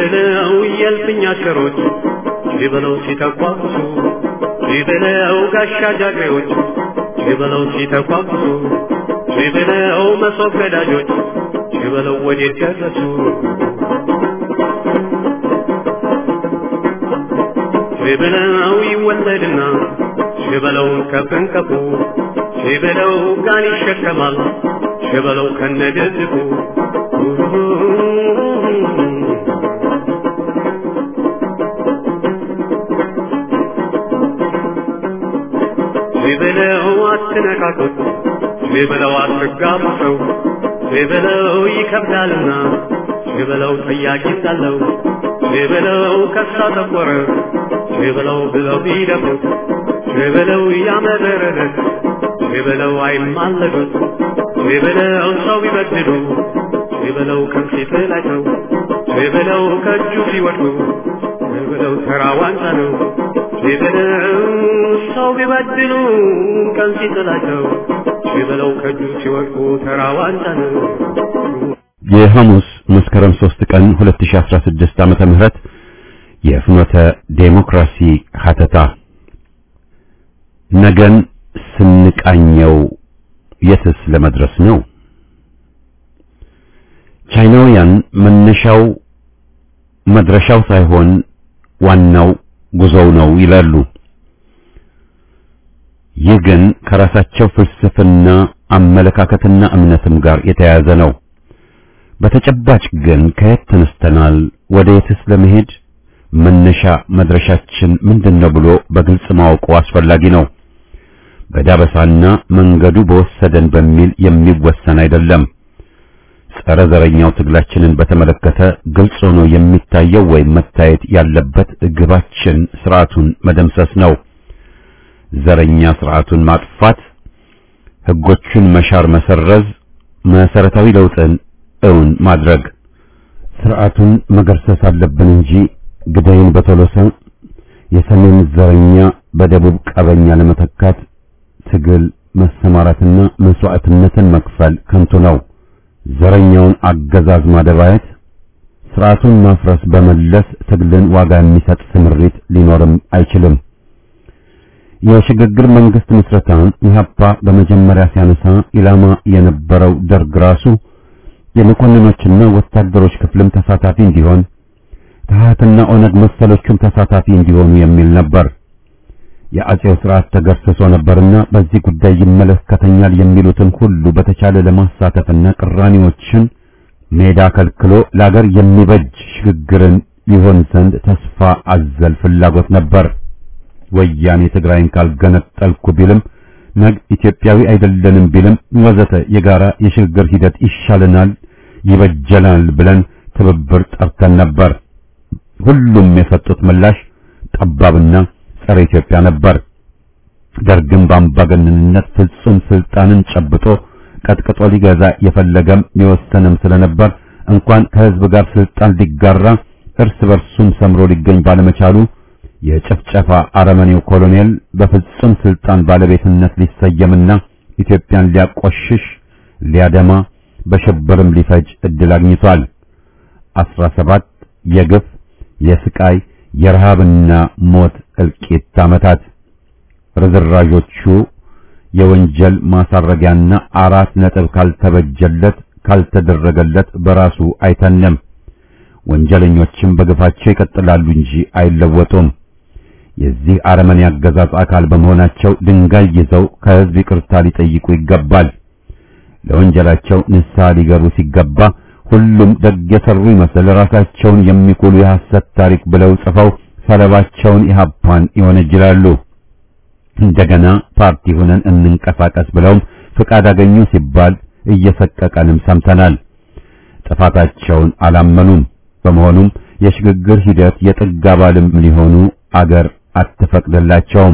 ሺበለው የልፍኛ ሸሮች ሺበለው ሲተቋቁሱ ሺበለው ጋሻ ጃግሬዎች ሺበለው ሲተቋቁሱ ሺበለው መሶብ ገዳጆች ሺበለው ወዴት ደረሱ ሺበለው ይወለድና ሺበለው ከፍንከፉ ሺበለው ጋን ይሸከማል ሺበለው ከነደድፉ ሺበለው አትነካኩት ሺበለው አትጋቡ ሰው ሺበለው ይከብዳልና ሺበለው ጥያቄ እንዳለው ሺበለው ከሳ ተቆረ ሺበለው ብለው ቢደፉት ሺበለው ያመረረለት ሺበለው አይማለዱት ሺበለው ሰው ቢበድሉ ሺበለው ከፊት ላይ ነው ሺበለው ከእጁ ሲወድቁ ሺበለው ተራ ዋንጫ ነው ሺበለው ሰው ቢበድሉ ከፊት ላይ ነው ሺበለው ከእጁ ሲወድቁ ተራ ዋንጫ ነው። የሐሙስ መስከረም ሶስት ቀን ሁለት ሺህ አስራ ስድስት ዓመተ ምህረት የፍኖተ ዴሞክራሲ ሀተታ ነገን ስንቃኘው የትስ ለመድረስ ነው? ቻይናውያን መነሻው መድረሻው ሳይሆን ዋናው ጉዞው ነው ይላሉ። ይህ ግን ከራሳቸው ፍልስፍና አመለካከትና እምነትም ጋር የተያያዘ ነው። በተጨባጭ ግን ከየት ተነስተናል፣ ወደ የትስ ለመሄድ መነሻ መድረሻችን ምንድነው ብሎ በግልጽ ማወቁ አስፈላጊ ነው። በዳበሳና መንገዱ በወሰደን በሚል የሚወሰን አይደለም። ጸረ ዘረኛው ትግላችንን በተመለከተ ግልጽ ሆኖ የሚታየው ወይም መታየት ያለበት ግባችን ስርዓቱን መደምሰስ ነው። ዘረኛ ስርዓቱን ማጥፋት፣ ህጎቹን መሻር፣ መሰረዝ፣ መሰረታዊ ለውጥን እውን ማድረግ። ስርዓቱን መገርሰስ አለብን እንጂ ግዳይን በተሎሰ የሰሜን ዘረኛ በደቡብ ቀበኛ ለመተካት ትግል መሰማራትና መስዋዕትነትን መክፈል ከንቱ ነው። ዘረኛውን አገዛዝ ማደባየት፣ ስርዓቱን ማፍረስ በመለስ ትግልን ዋጋ የሚሰጥ ስምሪት ሊኖርም አይችልም። የሽግግር መንግስት ምስረታን ኢህአፓ በመጀመሪያ ሲያነሳ ኢላማ የነበረው ደርግ ራሱ የመኮንኖችና ወታደሮች ክፍልም ተሳታፊ እንዲሆን ታሃትና ኦነግ መሰሎቹም ተሳታፊ እንዲሆኑ የሚል ነበር። የአጼው ስርዓት ተገርሰሶ ነበርና በዚህ ጉዳይ ይመለከተኛል የሚሉትን ሁሉ በተቻለ ለማሳተፍና ቅራኔዎችን ሜዳ ከልክሎ ለአገር የሚበጅ ሽግግርን ይሆን ዘንድ ተስፋ አዘል ፍላጎት ነበር። ወያኔ ትግራይን ካልገነጠልኩ ቢልም ነግ ኢትዮጵያዊ አይደለንም ቢልም ወዘተ የጋራ የሽግግር ሂደት ይሻለናል ይበጀናል ብለን ትብብር ጠርተን ነበር። ሁሉም የሰጡት ምላሽ ጠባብና ጸረ ኢትዮጵያ ነበር። ደርግም በአምባገነንነት ፍጹም ስልጣንን ጨብጦ ቀጥቅጦ ሊገዛ የፈለገም የወሰነም ስለነበር እንኳን ከህዝብ ጋር ስልጣን ሊጋራ እርስ በርሱም ሰምሮ ሊገኝ ባለመቻሉ የጨፍጨፋ አረመኔው ኮሎኔል በፍጹም ስልጣን ባለቤትነት ሊሰየምና ኢትዮጵያን ሊያቆሽሽ ሊያደማ በሽብርም ሊፈጅ እድል አግኝቷል። አስራ ሰባት የግፍ የስቃይ የረሃብና ሞት እልቂት ዓመታት ርዝራዦቹ የወንጀል ማሳረጊያና አራት ነጥብ ካልተበጀለት ካልተደረገለት በራሱ አይተንም። ወንጀለኞችም በግፋቸው ይቀጥላሉ እንጂ አይለወጡም። የዚህ አረመኔ አገዛዝ አካል በመሆናቸው ድንጋይ ይዘው ከህዝብ ይቅርታ ሊጠይቁ ይገባል። ለወንጀላቸው ንስሐ ሊገቡ ሲገባ ሁሉም ደግ የሰሩ ይመስል ራሳቸውን የሚኩሉ የሐሰት ታሪክ ብለው ጽፈው ሰለባቸውን ኢህአፓን ይወነጅላሉ። እንደገና ፓርቲ ሆነን እንንቀሳቀስ ብለውም ፍቃድ አገኙ ሲባል እየሰቀቀንም ሰምተናል። ጥፋታቸውን አላመኑም። በመሆኑም የሽግግር ሂደት የጥግ አባልም ሊሆኑ አገር አትፈቅድላቸውም።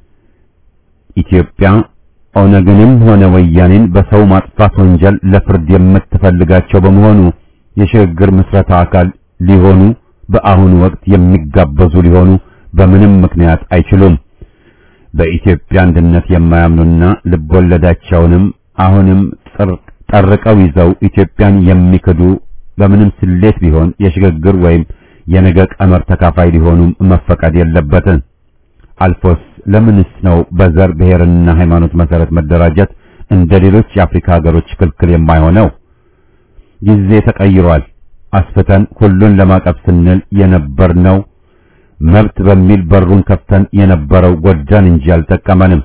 ኢትዮጵያ ኦነግንም ሆነ ወያኔን በሰው ማጥፋት ወንጀል ለፍርድ የምትፈልጋቸው በመሆኑ የሽግግር ምስረታ አካል ሊሆኑ በአሁኑ ወቅት የሚጋበዙ ሊሆኑ በምንም ምክንያት አይችሉም። በኢትዮጵያ አንድነት የማያምኑና ልቦለዳቸውንም አሁንም ጠርቀው ይዘው ኢትዮጵያን የሚክዱ በምንም ስሌት ቢሆን የሽግግር ወይም የነገ ቀመር ተካፋይ ሊሆኑም መፈቀድ የለበትም። አልፎስ ለምንስ ነው በዘር ብሔርና ሃይማኖት መሰረት መደራጀት እንደ ሌሎች የአፍሪካ ሀገሮች ክልክል የማይሆነው? ጊዜ ተቀይሯል። አስፍተን ሁሉን ለማቀፍ ስንል የነበርነው መብት በሚል በሩን ከፍተን የነበረው ጎዳን እንጂ አልጠቀመንም።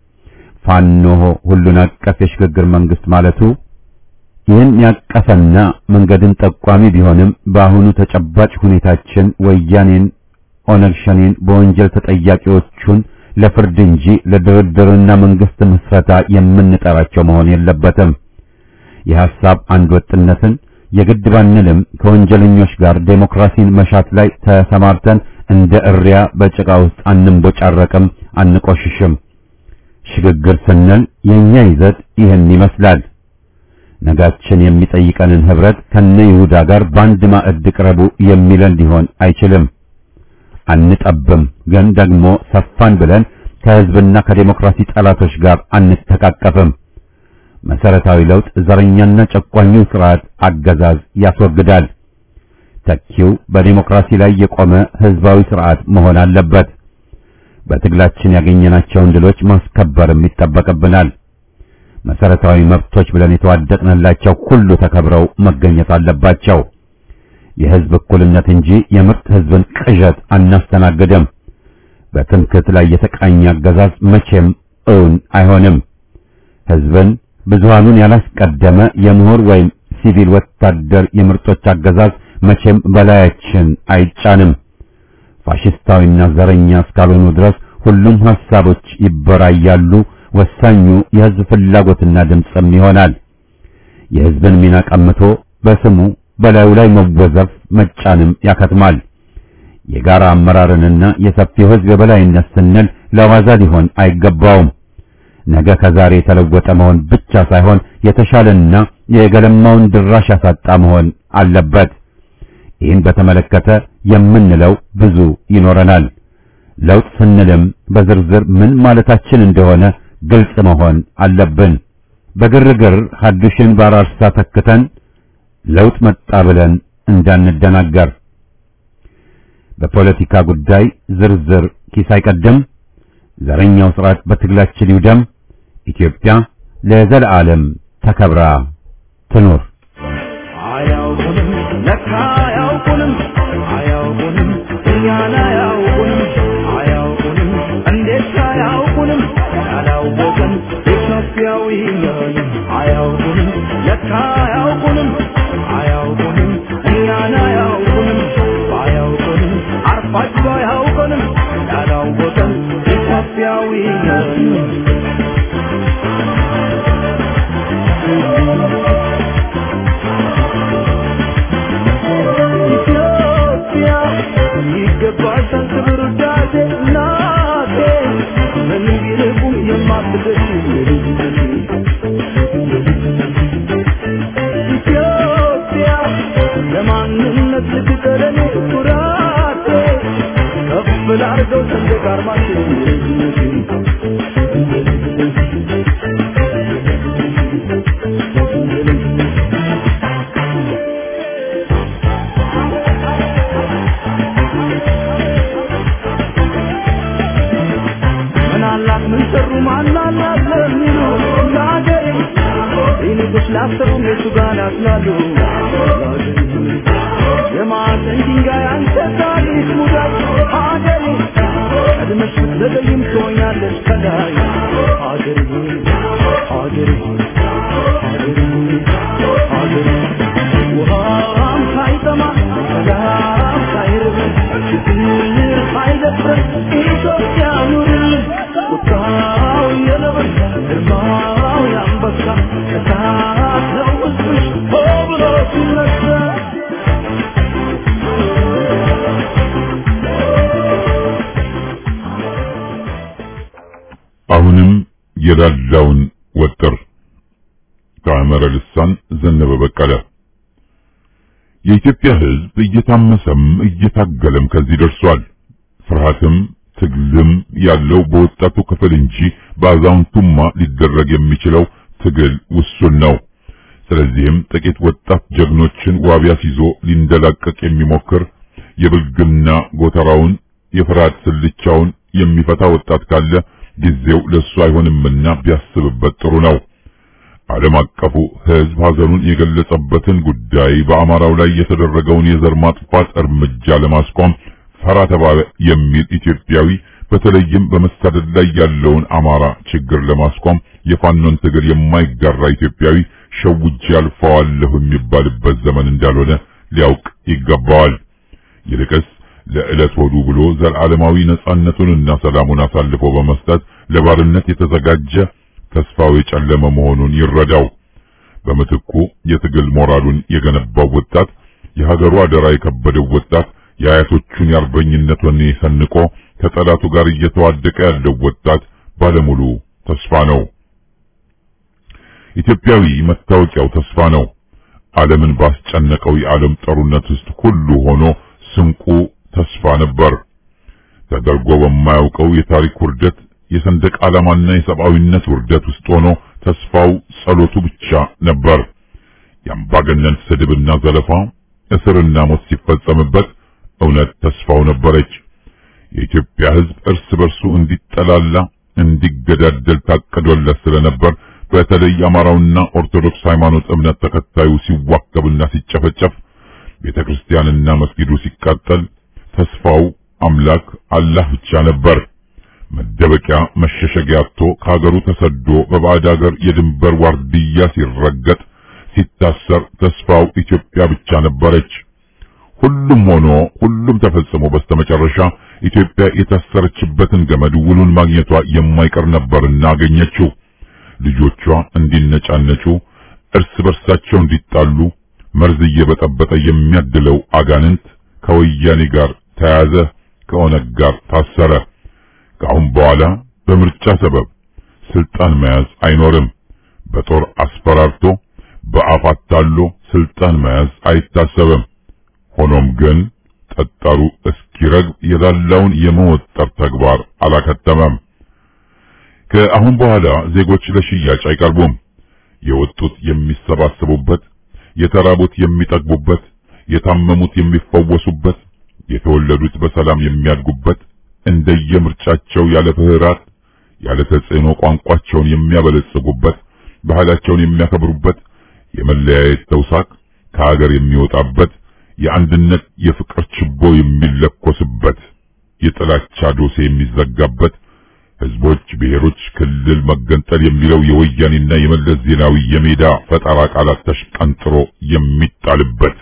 ፋኖ ሁሉን አቀፍ የሽግግር መንግስት ማለቱ ይህን ያቀፈና መንገድን ጠቋሚ ቢሆንም በአሁኑ ተጨባጭ ሁኔታችን ወያኔን ኦነግ ሸኔን በወንጀል ተጠያቂዎቹን ለፍርድ እንጂ ለድርድርና መንግስት መስረታ የምንጠራቸው መሆን የለበትም። የሐሳብ አንድ ወጥነትን የግድ ባንልም ከወንጀለኞች ጋር ዴሞክራሲን መሻት ላይ ተሰማርተን እንደ እሪያ በጭቃ ውስጥ አንቦጫረቅም፣ አንቆሽሽም። ሽግግር ስንል የኛ ይዘት ይህን ይመስላል። ነጋችን የሚጠይቀንን ህብረት ከነ ይሁዳ ጋር ባንድ ማዕድ ቅረቡ የሚለን ሊሆን አይችልም። አንጠብም፣ ግን ደግሞ ሰፋን ብለን ከህዝብና ከዴሞክራሲ ጠላቶች ጋር አንተቃቀፍም። መሰረታዊ ለውጥ ዘረኛና ጨቋኙ ስርዓት አገዛዝ ያስወግዳል። ተኪው በዴሞክራሲ ላይ የቆመ ህዝባዊ ስርዓት መሆን አለበት። በትግላችን ያገኘናቸውን ድሎች ማስከበርም ይጠበቅብናል። መሰረታዊ መብቶች ብለን የተዋደቅንላቸው ሁሉ ተከብረው መገኘት አለባቸው። የህዝብ እኩልነት እንጂ የምርጥ ህዝብን ቅዠት አናስተናግድም። በትምክህት ላይ የተቃኘ አገዛዝ መቼም እውን አይሆንም። ህዝብን ብዙሃኑን ያላስቀደመ የምሁር ወይም ሲቪል ወታደር የምርጦች አገዛዝ መቼም በላያችን አይጫንም። ፋሽስታዊና ዘረኛ እስካልሆኑ ድረስ ሁሉም ሐሳቦች ይበራያሉ። ወሳኙ የህዝብ ፍላጎትና ድምጽም ይሆናል። የህዝብን ሚና ቀምቶ በስሙ በላዩ ላይ መወዘፍ መጫንም ያከትማል። የጋራ አመራርንና የሰፊው ህዝብ የበላይነት ስንል ለዋዛ ሊሆን አይገባውም። ነገ ከዛሬ የተለወጠ መሆን ብቻ ሳይሆን የተሻለና የገለማውን ድራሽ ያሳጣ መሆን አለበት። ይህን በተመለከተ የምንለው ብዙ ይኖረናል። ለውጥ ስንልም በዝርዝር ምን ማለታችን እንደሆነ ግልጽ መሆን አለብን። በግርግር ሐዱሽን ባራርሳ ተክተን ለውጥ መጣ ብለን እንዳንደናገር። በፖለቲካ ጉዳይ ዝርዝር ኪስ አይቀድም። ዘረኛው ስርዓት በትግላችን ይውደም። ኢትዮጵያ ለዘላለም ተከብራ ትኑር። አያውቁንም ለካ አያውቁንም አያውቁንም እኛን አያውቁንም አያውቁንም እንዴት አያውቁንም ያላወቅን ኢትዮጵያዊ ነን። አያውቁንም ለካ አያውቁንም አያውቁንም እኛን አያውቁንም አያውቁንም አርፋቸው አያውቁንም ያላወቅን ኢትዮጵያዊ ነን። ኢትዮጵያ ይገባሻል ክብር ውዳሴ እናቴ ምን ቢልቁም የማትደርሺ ኢትዮጵያ ለማንነት ልትቀረኔ ኩራቴ ከፍ ላርገው ሰንደቅ ዓርማችን ምን ሰሩ ማናላት ለሚሉ ለአገሬ ይንጉስ ላሰሩ ሜቱ ጋር ያስላሉ የማዕዘን ድንጋይ አንተ ታሪክ ሙዳት አገሬ ቀድመሽ ብትዘገይም ትሆኛለሽ ከላይ አገሬ አገሬ አገሬ አገሬ ውሃም ሳይጠማ ሰላም ሳይርብ ችግር ሳይደፍር ኢትዮጵያ ኑርልን ቁጣው የነብር ግርማው የአንበሳ እሳት ነው ውስጥሽ ሆ ብሎ ሲነሳ አሁንም የዳዳውን ወጥር ከአመረ ልሳን ዘነበ በቀለ። የኢትዮጵያ ሕዝብ እየታመሰም እየታገለም ከዚህ ደርሷል። ፍርሃትም ትግልም ያለው በወጣቱ ክፍል እንጂ በአዛውንቱማ ሊደረግ የሚችለው ትግል ውሱን ነው። ስለዚህም ጥቂት ወጣት ጀግኖችን ዋቢያስ ይዞ ሊንደላቀቅ የሚሞክር የብልግና ጎተራውን የፍርሃት ስልቻውን የሚፈታ ወጣት ካለ ጊዜው ለሱ አይሆንምና ቢያስብበት ጥሩ ነው። ዓለም አቀፉ ሕዝብ ሐዘኑን የገለጸበትን ጉዳይ በአማራው ላይ የተደረገውን የዘር ማጥፋት እርምጃ ለማስቆም ፈራ ተባለ የሚል ኢትዮጵያዊ በተለይም በመሳደድ ላይ ያለውን አማራ ችግር ለማስቆም የፋኖን ትግል የማይጋራ ኢትዮጵያዊ ሸውጄ አልፈዋለሁ የሚባልበት ዘመን እንዳልሆነ ሊያውቅ ይገባዋል። ይልቅስ ለዕለት ሆዱ ብሎ ዘላለማዊ ነጻነቱንና ሰላሙን አሳልፎ በመስጠት ለባርነት የተዘጋጀ ተስፋው የጨለመ መሆኑን ይረዳው። በምትኩ የትግል ሞራሉን የገነባው ወጣት፣ የሀገሩ አደራ የከበደው ወጣት፣ የአያቶቹን የአርበኝነት ወኔ ሰንቆ ከጠላቱ ጋር እየተዋደቀ ያለው ወጣት ባለሙሉ ተስፋ ነው። ኢትዮጵያዊ መታወቂያው ተስፋ ነው። ዓለምን ባስጨነቀው የዓለም ጦርነት ውስጥ ሁሉ ሆኖ ስንቁ ተስፋ ነበር። ተደርጎ በማያውቀው የታሪክ ውርደት፣ የሰንደቅ ዓላማና የሰብአዊነት ውርደት ውስጥ ሆኖ ተስፋው ጸሎቱ ብቻ ነበር። የአምባገነን ስድብና ዘለፋ፣ እስርና ሞት ሲፈጸምበት እውነት ተስፋው ነበረች። የኢትዮጵያ ሕዝብ እርስ በርሱ እንዲጠላላ እንዲገዳደል ታቅዶለት ስለነበር በተለይ አማራውና ኦርቶዶክስ ሃይማኖት እምነት ተከታዩ ሲዋከብና ሲጨፈጨፍ፣ ቤተክርስቲያንና መስጊዱ ሲቃጠል ተስፋው አምላክ አላህ ብቻ ነበር። መደበቂያ መሸሸጊያ አጥቶ ከሀገሩ ተሰዶ በባዕድ ሀገር የድንበር ዋርድያ ሲረገጥ ሲታሰር ተስፋው ኢትዮጵያ ብቻ ነበረች። ሁሉም ሆኖ ሁሉም ተፈጽሞ በስተመጨረሻ ኢትዮጵያ የታሰረችበትን ገመድ ውሉን ማግኘቷ የማይቀር ነበርና አገኘችው። ልጆቿ እንዲነጫነጩ፣ እርስ በርሳቸው እንዲጣሉ መርዝ እየበጠበጠ የሚያድለው አጋንንት ከወያኔ ጋር ተያዘ፣ ከኦነግ ጋር ታሰረ። ከአሁን በኋላ በምርጫ ሰበብ ስልጣን መያዝ አይኖርም። በጦር አስፈራርቶ በአፍ አታሎ ስልጣን መያዝ አይታሰብም። ሆኖም ግን ጠጣሩ እስኪረግብ የላላውን የመወጠር ተግባር አላከተመም። ከአሁን በኋላ ዜጎች ለሽያጭ አይቀርቡም። የወጡት የሚሰባሰቡበት፣ የተራቡት የሚጠግቡበት፣ የታመሙት የሚፈወሱበት፣ የተወለዱት በሰላም የሚያድጉበት፣ እንደየምርጫቸው ያለ ፍህራት ያለ ተጽዕኖ ቋንቋቸውን የሚያበለጽጉበት፣ ባህላቸውን የሚያከብሩበት፣ የመለያየት ተውሳክ ከሀገር የሚወጣበት፣ የአንድነት የፍቅር ችቦ የሚለኮስበት፣ የጥላቻ ዶሴ የሚዘጋበት፣ ህዝቦች፣ ብሔሮች፣ ክልል መገንጠል የሚለው የወያኔና የመለስ ዜናዊ የሜዳ ፈጠራ ቃላት ተሽቀንጥሮ የሚጣልበት፣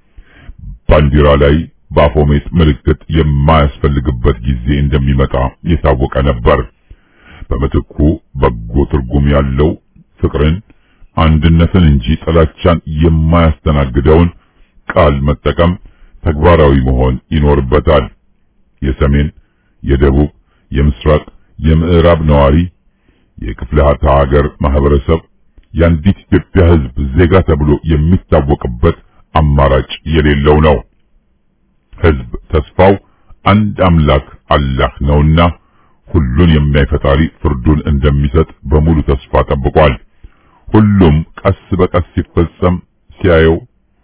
ባንዲራ ላይ በአፎሜት ምልክት የማያስፈልግበት ጊዜ እንደሚመጣ የታወቀ ነበር። በምትኩ በጎ ትርጉም ያለው ፍቅርን፣ አንድነትን እንጂ ጥላቻን የማያስተናግደውን ቃል መጠቀም ተግባራዊ መሆን ይኖርበታል። የሰሜን፣ የደቡብ፣ የምስራቅ፣ የምዕራብ ነዋሪ፣ የክፍለ ሀገር ማህበረሰብ የአንዲት ኢትዮጵያ ህዝብ ዜጋ ተብሎ የሚታወቅበት አማራጭ የሌለው ነው። ህዝብ ተስፋው አንድ አምላክ አላህ ነውና ሁሉን የሚያይ ፈጣሪ ፍርዱን እንደሚሰጥ በሙሉ ተስፋ ጠብቋል። ሁሉም ቀስ በቀስ ሲፈጸም ሲያየው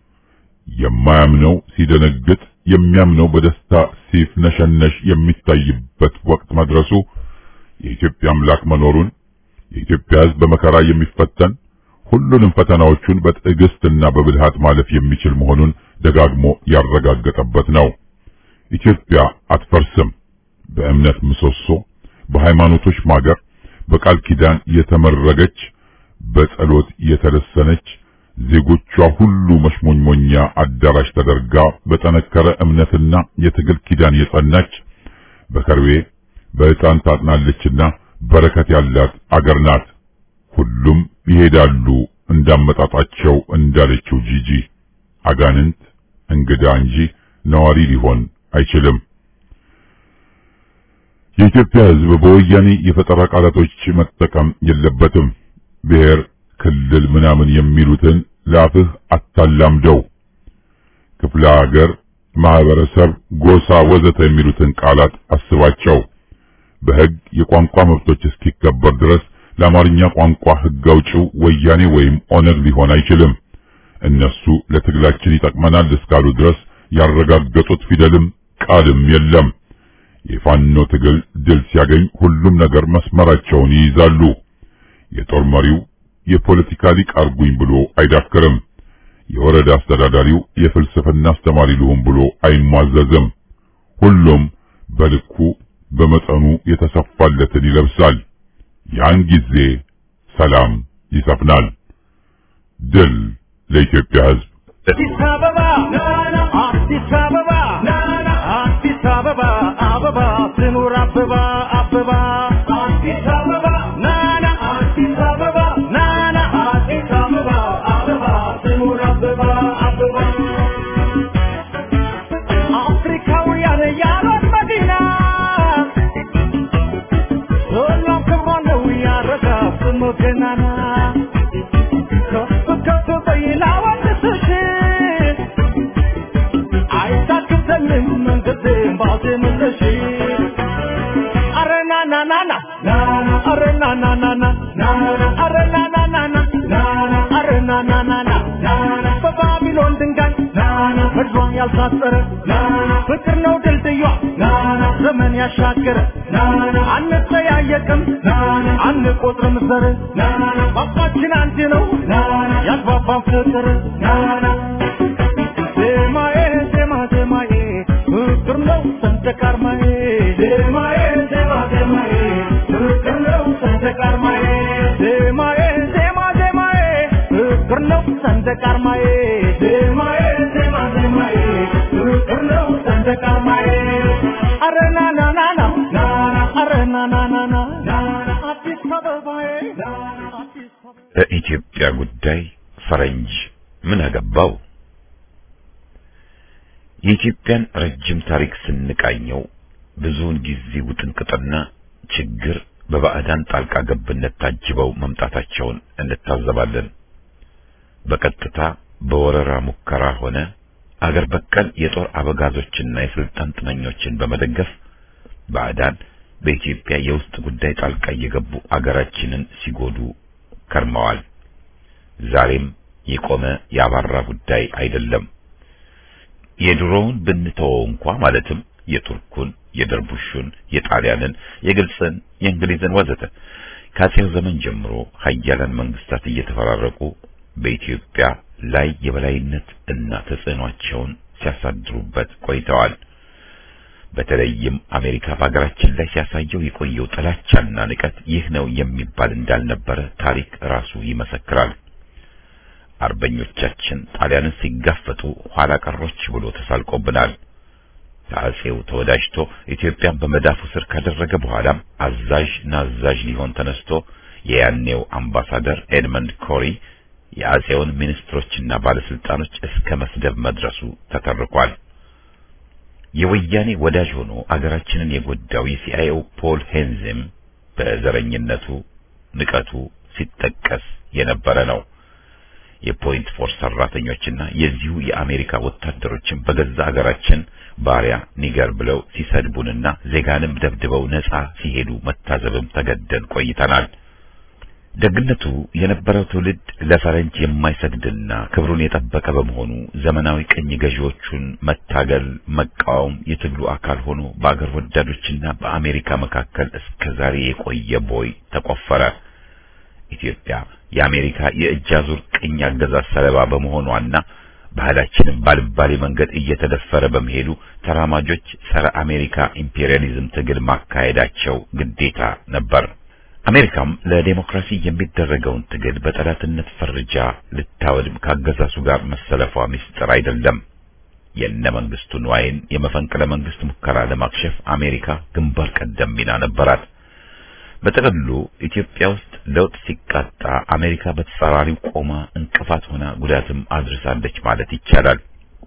የማያምነው ሲደነግጥ፣ የሚያምነው በደስታ ሲፍነሸነሽ የሚታይበት ወቅት መድረሱ የኢትዮጵያ አምላክ መኖሩን፣ የኢትዮጵያ ህዝብ በመከራ የሚፈተን ሁሉንም ፈተናዎቹን በትዕግስትና በብልሃት ማለፍ የሚችል መሆኑን ደጋግሞ ያረጋገጠበት ነው። ኢትዮጵያ አትፈርስም። በእምነት ምሰሶ፣ በሃይማኖቶች ማገር፣ በቃል ኪዳን የተመረገች፣ በጸሎት የተለሰነች፣ ዜጎቿ ሁሉ መሽሞኝሞኛ አዳራሽ ተደርጋ በጠነከረ እምነትና የትግል ኪዳን የጸናች፣ በከርቤ በዕጣን ታጥናለችና በረከት ያላት አገር ናት። ሁሉም ይሄዳሉ እንዳመጣጣቸው እንዳለችው ጂጂ። አጋንንት እንግዳ እንጂ ነዋሪ ሊሆን አይችልም። የኢትዮጵያ ህዝብ በወያኔ የፈጠራ ቃላቶች መጠቀም የለበትም። ብሔር፣ ክልል ምናምን የሚሉትን ላፍህ አታላምደው። ክፍለ ሀገር፣ ማህበረሰብ፣ ጎሳ ወዘተ የሚሉትን ቃላት አስባቸው። በህግ የቋንቋ መብቶች እስኪከበር ድረስ ለአማርኛ ቋንቋ ህግ አውጪው ወያኔ ወይም ኦነግ ሊሆን አይችልም። እነሱ ለትግላችን ይጠቅመናል እስካሉ ድረስ ያረጋገጡት ፊደልም ቃልም የለም። የፋኖ ትግል ድል ሲያገኝ ሁሉም ነገር መስመራቸውን ይይዛሉ። የጦር መሪው የፖለቲካ ሊቅ አርጉኝ ብሎ አይዳክርም። የወረዳ አስተዳዳሪው የፍልስፍና አስተማሪ ልሁን ብሎ አይሟዘዝም። ሁሉም በልኩ በመጠኑ የተሰፋለትን ይለብሳል። ያን ጊዜ ሰላም ይሰፍናል። ድል ለኢትዮጵያ ሕዝብ። አዲስ አበባ አዲስ አበባ አዲስ አበባ አበባ ትኑር አበባ አበባ አዲስ አበባ ናና አዲስ አበባ ናና አዲስ አበባ አበባ ትኑር አበባ አበባ አፍሪካውያን ያሏት መዲና ሁሉም ከማለው ያረጋ ስሙ ገናና ከፍ ከፍ በይላዋ na na na na are na na na na na are na na na na na are na na na na na በባቢሎን ድንጋይ ምድሯን ያልታጠረ ፍቅር ነው ድልድዩ ዘመን ያሻገረ አንተያየቅም አንቆጥርም ዘር ባባችን አንድ ነው ያግባባን ፍቅር ዜማዬ ዜማ ዜማዬ ፍቅር ነው ሰንደቅ ዓርማዬ ዜማዬ ዜማ ዜማዬ ፍቅር ነው ሰንደቅ ዓርማዬ ዜማዬ ዜማ ዜማዬ ፍቅር ነው ሰንደቅ ዓርማዬ ዜማዬ ዜማ ዜማዬ ፍቅር ነው ሰንደቅ ዓርማዬ አረ ና ና ና ና አረ ና ና ና ና አዲስ አበባዬ አዲስ አበባ በኢትዮጵያ ጉዳይ ፈረንጅ ምን አገባው? የኢትዮጵያን ረጅም ታሪክ ስንቃኘው ብዙውን ጊዜ ውጥንቅጥና ችግር በባዕዳን ጣልቃ ገብነት ታጅበው መምጣታቸውን እንታዘባለን። በቀጥታ በወረራ ሙከራ ሆነ አገር በቀል የጦር አበጋዞችና የስልጣን ጥመኞችን በመደገፍ ባዕዳን በኢትዮጵያ የውስጥ ጉዳይ ጣልቃ እየገቡ አገራችንን ሲጎዱ ከርመዋል። ዛሬም የቆመ ያባራ ጉዳይ አይደለም። የድሮውን ብንተወው እንኳን ማለትም የቱርኩን፣ የደርቡሹን፣ የጣሊያንን፣ የግብፅን፣ የእንግሊዝን ወዘተ ከአጼው ዘመን ጀምሮ ሀያላን መንግስታት እየተፈራረቁ በኢትዮጵያ ላይ የበላይነት እና ተጽዕኖአቸውን ሲያሳድሩበት ቆይተዋል። በተለይም አሜሪካ በሀገራችን ላይ ሲያሳየው የቆየው ጥላቻና ንቀት ይህ ነው የሚባል እንዳልነበረ ታሪክ ራሱ ይመሰክራል። አርበኞቻችን ጣሊያንን ሲጋፈጡ ኋላ ቀሮች ብሎ ተሳልቆብናል። ታጼው ተወዳጅቶ ኢትዮጵያን በመዳፉ ስር ካደረገ በኋላም አዛዥ ናዛዥ ሊሆን ተነስቶ የያኔው አምባሳደር ኤድመንድ ኮሪ የአጼውን ሚኒስትሮችና ባለስልጣኖች እስከ መስደብ መድረሱ ተተርኳል። የወያኔ ወዳጅ ሆኖ አገራችንን የጎዳው የሲአይኤው ፖል ሄንዝም በዘረኝነቱ ንቀቱ ሲጠቀስ የነበረ ነው። የፖይንት ፎርስ ሰራተኞችና የዚሁ የአሜሪካ ወታደሮችን በገዛ አገራችን ባሪያ ኒገር ብለው ሲሰድቡንና ዜጋንም ደብድበው ነፃ ሲሄዱ መታዘብም ተገደን ቆይተናል። ደግነቱ የነበረው ትውልድ ለፈረንጅ የማይሰግድና ክብሩን የጠበቀ በመሆኑ ዘመናዊ ቅኝ ገዢዎቹን መታገል መቃወም የትግሉ አካል ሆኖ በአገር ወዳዶችና በአሜሪካ መካከል እስከዛሬ የቆየ ቦይ ተቆፈረ። ኢትዮጵያ የአሜሪካ የእጅ አዙር ቅኝ አገዛዝ ሰለባ በመሆኗና ባህላችንን ባልባሌ መንገድ እየተደፈረ በመሄዱ ተራማጆች ጸረ አሜሪካ ኢምፔሪያሊዝም ትግል ማካሄዳቸው ግዴታ ነበር። አሜሪካም ለዲሞክራሲ የሚደረገውን ትግል በጠላትነት ፈርጃ ልታወድም ካገዛዙ ጋር መሰለፏ ምስጢር አይደለም። የነ መንግስቱ ንዋይን የመፈንቅለ መንግስት ሙከራ ለማክሸፍ አሜሪካ ግንባር ቀደም ሚና ነበራት። በተቀሉ ኢትዮጵያ ውስጥ ለውጥ ሲቃጣ አሜሪካ በተጻራሪው ቆማ እንቅፋት ሆና ጉዳትም አድርሳለች ማለት ይቻላል።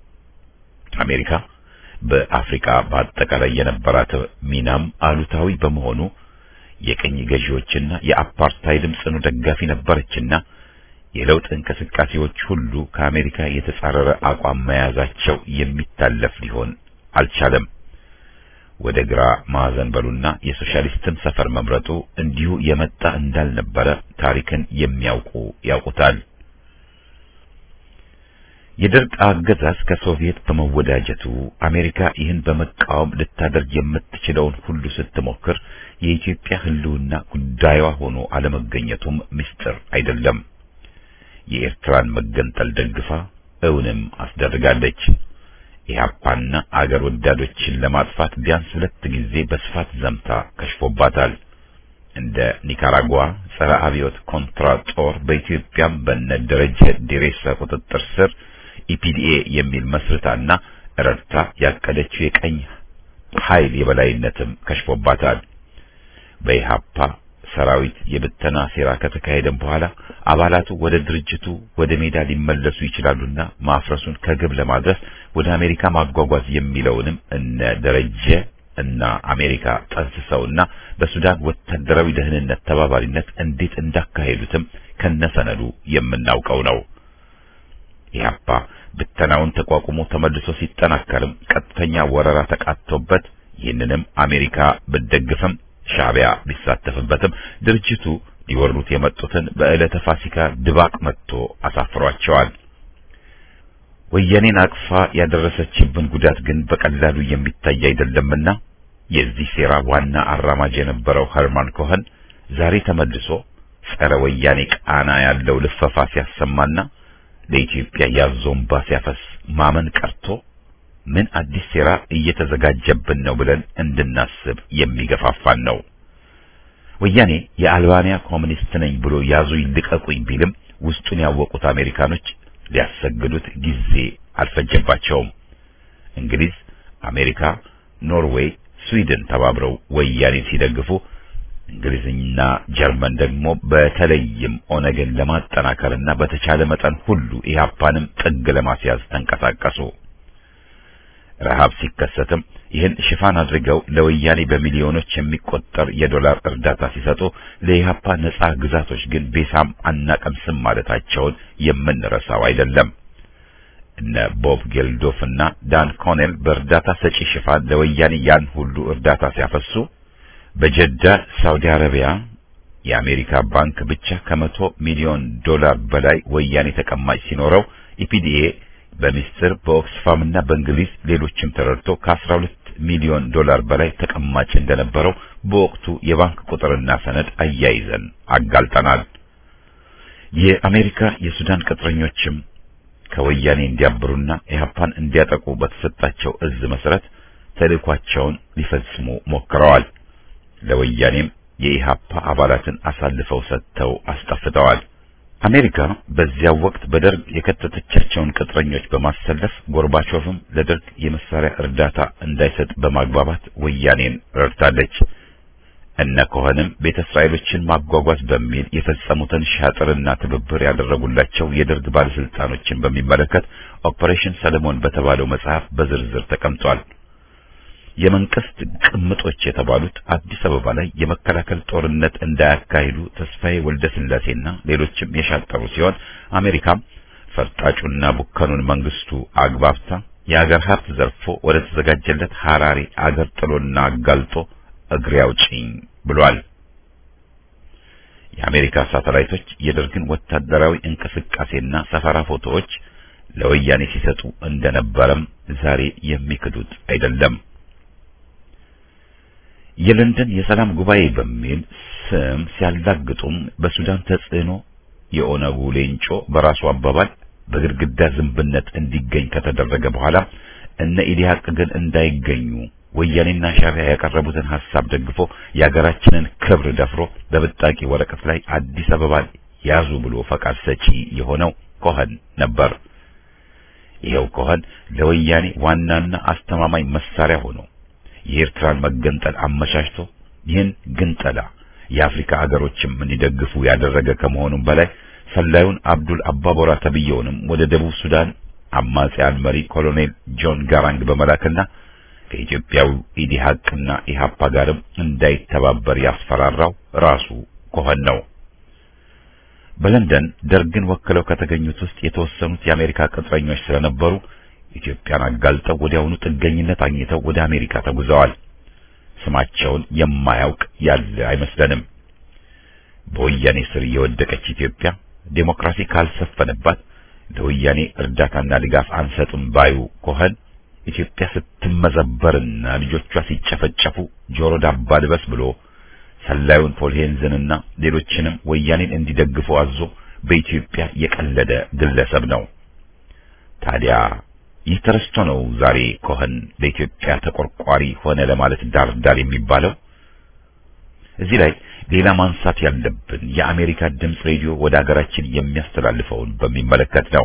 አሜሪካ በአፍሪካ በአጠቃላይ የነበራት ሚናም አሉታዊ በመሆኑ የቀኝ ገዢዎችና የአፓርታይድም ጽኑ ደጋፊ ነበረችና የለውጥ እንቅስቃሴዎች ሁሉ ከአሜሪካ የተጻረረ አቋም መያዛቸው የሚታለፍ ሊሆን አልቻለም። ወደ ግራ ማዕዘን በሉና የሶሻሊስትን ሰፈር መምረጡ እንዲሁ የመጣ እንዳልነበረ ታሪክን የሚያውቁ ያውቁታል። የደርግ አገዛዝ ከሶቪየት በመወዳጀቱ አሜሪካ ይህን በመቃወም ልታደርግ የምትችለውን ሁሉ ስትሞክር የኢትዮጵያ ህልውና ጉዳዩዋ ሆኖ አለመገኘቱም ምስጢር አይደለም። የኤርትራን መገንጠል ደግፋ እውንም አስደርጋለች። ኢህአፓና አገር ወዳዶችን ለማጥፋት ቢያንስ ሁለት ጊዜ በስፋት ዘምታ ከሽፎባታል። እንደ ኒካራጓ ጸረ አብዮት ኮንትራ ጦር በኢትዮጵያም በነደረጀ ዲሬሳ ቁጥጥር ስር ኢፒዲኤ የሚል መስርታና ረድታ ያቀደችው የቀኝ ኃይል የበላይነትም ከሽፎባታል። በኢህአፓ ሰራዊት የብተና ሴራ ከተካሄደም በኋላ አባላቱ ወደ ድርጅቱ ወደ ሜዳ ሊመለሱ ይችላሉና ማፍረሱን ከግብ ለማድረስ ወደ አሜሪካ ማጓጓዝ የሚለውንም እነ ደረጀ እና አሜሪካ ጠንስሰውና በሱዳን ወታደራዊ ደህንነት ተባባሪነት እንዴት እንዳካሄዱትም ከነሰነዱ የምናውቀው ነው። ኢህአፓ ብተናውን ተቋቁሞ ተመልሶ ሲጠናከርም ቀጥተኛ ወረራ ተቃጥቶበት ይህንንም አሜሪካ ብትደግፍም ሻዕቢያ ቢሳተፍበትም ድርጅቱ ሊወሩት የመጡትን በዕለተ ፋሲካ ድባቅ መጥቶ አሳፍሯቸዋል። ወያኔን አቅፋ ያደረሰችብን ጉዳት ግን በቀላሉ የሚታይ አይደለምና የዚህ ሴራ ዋና አራማጅ የነበረው ኸርማን ኮኸን ዛሬ ተመልሶ ጸረ ወያኔ ቃና ያለው ልፈፋ ሲያሰማና ለኢትዮጵያ ያዞምባ ሲያፈስ ማመን ቀርቶ ምን አዲስ ሴራ እየተዘጋጀብን ነው ብለን እንድናስብ የሚገፋፋን ነው። ወያኔ የአልባንያ ኮሙኒስት ነኝ ብሎ ያዙ ይልቀቁኝ ቢልም ውስጡን ያወቁት አሜሪካኖች ሊያሰግዱት ጊዜ አልፈጀባቸውም። እንግሊዝ፣ አሜሪካ፣ ኖርዌይ፣ ስዊድን ተባብረው ወያኔ ሲደግፉ እንግሊዝና ጀርመን ደግሞ በተለይም ኦነግን ለማጠናከርና በተቻለ መጠን ሁሉ ኢህአፓንም ጥግ ለማስያዝ ተንቀሳቀሱ። ረሃብ ሲከሰትም ይህን ሽፋን አድርገው ለወያኔ በሚሊዮኖች የሚቆጠር የዶላር እርዳታ ሲሰጡ ለኢህአፓ ነጻ ግዛቶች ግን ቤሳም አናቀምስም ማለታቸውን የምንረሳው አይደለም። እነ ቦብ ጌልዶፍና ዳን ኮኔል በእርዳታ ሰጪ ሽፋን ለወያኔ ያን ሁሉ እርዳታ ሲያፈሱ በጀዳ ሳውዲ አረቢያ የአሜሪካ ባንክ ብቻ ከመቶ ሚሊዮን ዶላር በላይ ወያኔ ተቀማጭ ሲኖረው ኢፒዲኤ በሚስጥር በኦክስፋምና በእንግሊዝ ሌሎችም ተረድቶ ከአስራ ሁለት ሚሊዮን ዶላር በላይ ተቀማጭ እንደነበረው በወቅቱ የባንክ ቁጥርና ሰነድ አያይዘን አጋልጠናል። የአሜሪካ የሱዳን ቅጥረኞችም ከወያኔ እንዲያብሩና ኢህአፓን እንዲያጠቁ በተሰጣቸው እዝ መሰረት ተልእኳቸውን ሊፈጽሙ ሞክረዋል። ለወያኔም የኢህአፓ አባላትን አሳልፈው ሰጥተው አስጠፍተዋል። አሜሪካ በዚያው ወቅት በደርግ የከተተቻቸውን ቅጥረኞች በማሰለፍ ጎርባቾቭም ለደርግ የመሳሪያ እርዳታ እንዳይሰጥ በማግባባት ወያኔን ረድታለች። እነ ኮኸንም ቤተ እስራኤሎችን ማጓጓዝ በሚል የፈጸሙትን ሻጥርና ትብብር ያደረጉላቸው የደርግ ባለስልጣኖችን በሚመለከት ኦፐሬሽን ሰለሞን በተባለው መጽሐፍ በዝርዝር ተቀምጧል። የመንግስት ቅምጦች የተባሉት አዲስ አበባ ላይ የመከላከል ጦርነት እንዳያካሂዱ ተስፋዬ ወልደ ስላሴና ሌሎችም የሻጠሩ ሲሆን አሜሪካም ፈርጣጩና ቡከኑን መንግስቱ አግባብታ የአገር ሀብት ዘርፎ ወደ ተዘጋጀለት ሐራሪ አገር ጥሎና አጋልጦ እግሬ አውጪኝ ብሏል። የአሜሪካ ሳተላይቶች የደርግን ወታደራዊ እንቅስቃሴና ሰፈራ ፎቶዎች ለወያኔ ሲሰጡ እንደነበረም ዛሬ የሚክዱት አይደለም። የለንደን የሰላም ጉባኤ በሚል ስም ሲያላግጡም በሱዳን ተጽዕኖ የኦነጉ ሌንጮ በራሱ አባባል በግድግዳ ዝምብነት እንዲገኝ ከተደረገ በኋላ እነ ኢዲሃቅ ግን እንዳይገኙ ወያኔና ሻዕቢያ ያቀረቡትን ሐሳብ ደግፎ የሀገራችንን ክብር ደፍሮ በብጣቂ ወረቀት ላይ አዲስ አበባን ያዙ ብሎ ፈቃድ ሰጪ የሆነው ኮኸን ነበር። ይሄው ኮኸን ለወያኔ ዋናና አስተማማኝ መሳሪያ ሆኖ የኤርትራን መገንጠል አመቻችቶ ይህን ግንጠላ የአፍሪካ ሀገሮችም እንዲደግፉ ያደረገ ከመሆኑም በላይ ሰላዩን አብዱል አባቦራ ተብየውንም ወደ ደቡብ ሱዳን አማጺያን መሪ ኮሎኔል ጆን ጋራንግ በመላክና ከኢትዮጵያው ኢዲሃቅና ኢሃፓ ጋርም እንዳይተባበር ያስፈራራው ራሱ ኮኸን ነው። በለንደን ደርግን ወክለው ከተገኙት ውስጥ የተወሰኑት የአሜሪካ ቅጥረኞች ስለነበሩ ኢትዮጵያን አጋልጠው ወዲያውኑ ጥገኝነት አግኝተው ወደ አሜሪካ ተጉዘዋል። ስማቸውን የማያውቅ ያለ አይመስለንም። በወያኔ ስር የወደቀች ኢትዮጵያ ዴሞክራሲ ካልሰፈነባት ለወያኔ እርዳታና ድጋፍ አንሰጥም ባዩ ኮኸን ኢትዮጵያ ስትመዘበርና ልጆቿ ሲጨፈጨፉ ጆሮ ዳባ ልበስ ብሎ ሰላዩን ፖል ሄንዝንና ሌሎችንም ወያኔን እንዲደግፉ አዞ በኢትዮጵያ የቀለደ ግለሰብ ነው። ታዲያ ይህ ተረስቶ ነው ዛሬ ኮኸን ለኢትዮጵያ ተቆርቋሪ ሆነ ለማለት ዳርዳር የሚባለው። እዚህ ላይ ሌላ ማንሳት ያለብን የአሜሪካ ድምጽ ሬዲዮ ወደ ሀገራችን የሚያስተላልፈውን በሚመለከት ነው።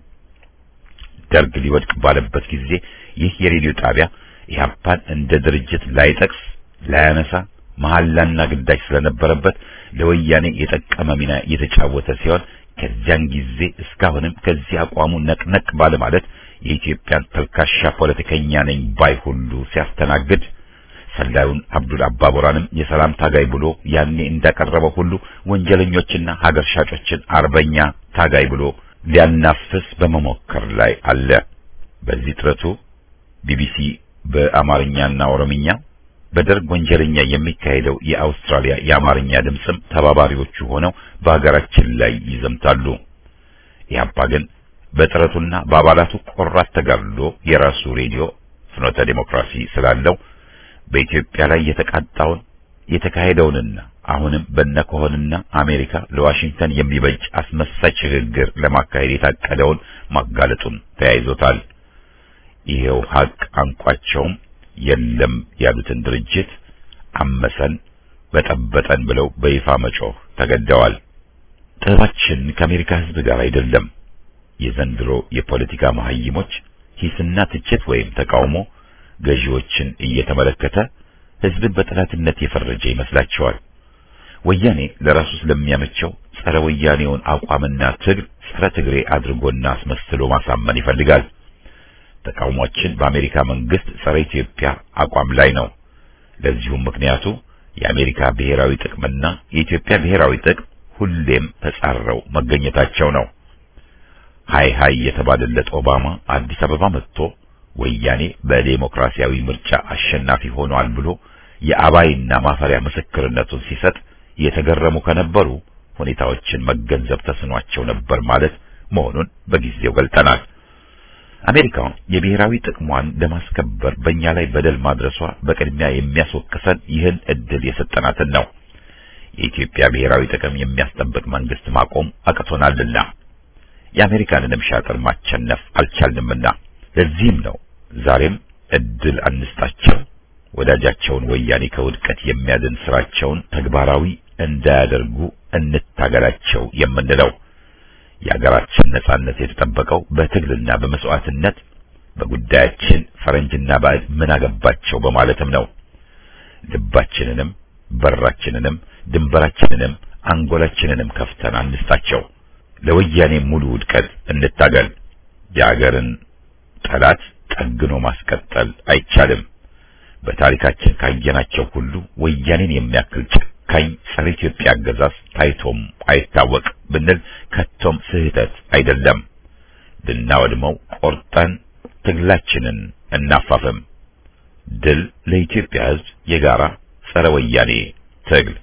ደርግ ሊወድቅ ባለበት ጊዜ ይህ የሬዲዮ ጣቢያ ኢህአፓን እንደ ድርጅት ላይጠቅስ ላያነሳ መሐላና ግዳጅ ስለነበረበት ለወያኔ የጠቀመ ሚና የተጫወተ ሲሆን ከዚያን ጊዜ እስካሁንም ከዚህ አቋሙ ነቅነቅ ባለ ማለት የኢትዮጵያን ተልካሻ ፖለቲከኛ ነኝ ባይ ሁሉ ሲያስተናግድ ሰላዩን አብዱል አባቦራንም የሰላም ታጋይ ብሎ ያኔ እንዳቀረበው ሁሉ ወንጀለኞችና ሀገር ሻጮችን አርበኛ ታጋይ ብሎ ሊያናፍስ በመሞከር ላይ አለ። በዚህ ጥረቱ ቢቢሲ በአማርኛና ኦሮምኛ በደርግ ወንጀለኛ የሚካሄደው የአውስትራሊያ የአማርኛ ድምጽም ተባባሪዎቹ ሆነው በሀገራችን ላይ ይዘምታሉ። ኢህአፓ ግን በጥረቱና በአባላቱ ቆራት ተጋድሎ የራሱ ሬዲዮ ፍኖተ ዲሞክራሲ ስላለው በኢትዮጵያ ላይ የተቃጣውን የተካሄደውንና አሁንም በነኮሆንና አሜሪካ ለዋሽንግተን የሚበጅ አስመሳይ ሽግግር ለማካሄድ የታቀደውን ማጋለጡን ተያይዞታል። ይሄው ሀቅ አንቋቸውም የለም ያሉትን ድርጅት አመሰን በጠበጠን ብለው በይፋ መጮህ ተገደዋል። ጥረታችን ከአሜሪካ ሕዝብ ጋር አይደለም። የዘንድሮ የፖለቲካ መሀይሞች ሂስና ትችት ወይም ተቃውሞ ገዢዎችን እየተመለከተ ሕዝብን በጠላትነት የፈረጀ ይመስላቸዋል። ወያኔ ለራሱ ስለሚያመቸው ጸረ ወያኔውን አቋምና ትግል ጸረ ትግሬ አድርጎና አስመስሎ ማሳመን ይፈልጋል። ተቃውሟችን በአሜሪካ መንግስት ጸረ ኢትዮጵያ አቋም ላይ ነው። ለዚሁም ምክንያቱ የአሜሪካ ብሔራዊ ጥቅምና የኢትዮጵያ ብሔራዊ ጥቅም ሁሌም ተጻረው መገኘታቸው ነው። ሃይ ሃይ የተባለለት ኦባማ አዲስ አበባ መጥቶ ወያኔ በዲሞክራሲያዊ ምርጫ አሸናፊ ሆኗል ብሎ የአባይና ማፈሪያ ምስክርነቱን ሲሰጥ የተገረሙ ከነበሩ ሁኔታዎችን መገንዘብ ተስኗቸው ነበር ማለት መሆኑን በጊዜው ገልጠናል። አሜሪካ የብሔራዊ ጥቅሟን ለማስከበር በእኛ ላይ በደል ማድረሷ በቅድሚያ የሚያስወቅሰን ይህን እድል የሰጠናትን ነው። የኢትዮጵያ ብሔራዊ ጥቅም የሚያስጠብቅ መንግስት ማቆም አቅቶናልና የአሜሪካንንም ሻጥር ማቸነፍ አልቻልንምና ለዚህም ነው ዛሬም እድል አንስጣቸው፣ ወዳጃቸውን ወያኔ ከውድቀት የሚያድን ስራቸውን ተግባራዊ እንዳያደርጉ እንታገላቸው የምንለው። የሀገራችን ነጻነት የተጠበቀው በትግልና በመስዋዕትነት በጉዳያችን ፈረንጅና ባዕድ ምን አገባቸው በማለትም ነው። ልባችንንም በራችንንም ድንበራችንንም አንጎላችንንም ከፍተን አንስጣቸው። ለወያኔ ሙሉ ውድቀት እንታገል። የሀገርን ጠላት ጠግኖ ማስቀጠል አይቻልም። በታሪካችን ካየናቸው ሁሉ ወያኔን የሚያክል ጨካኝ ጸረ ኢትዮጵያ አገዛዝ ታይቶም አይታወቅ ብንል ከቶም ስህተት አይደለም። ልናወድመው ቆርጠን ትግላችንን እናፋፍም። ድል ለኢትዮጵያ ሕዝብ የጋራ ጸረ ወያኔ ትግል።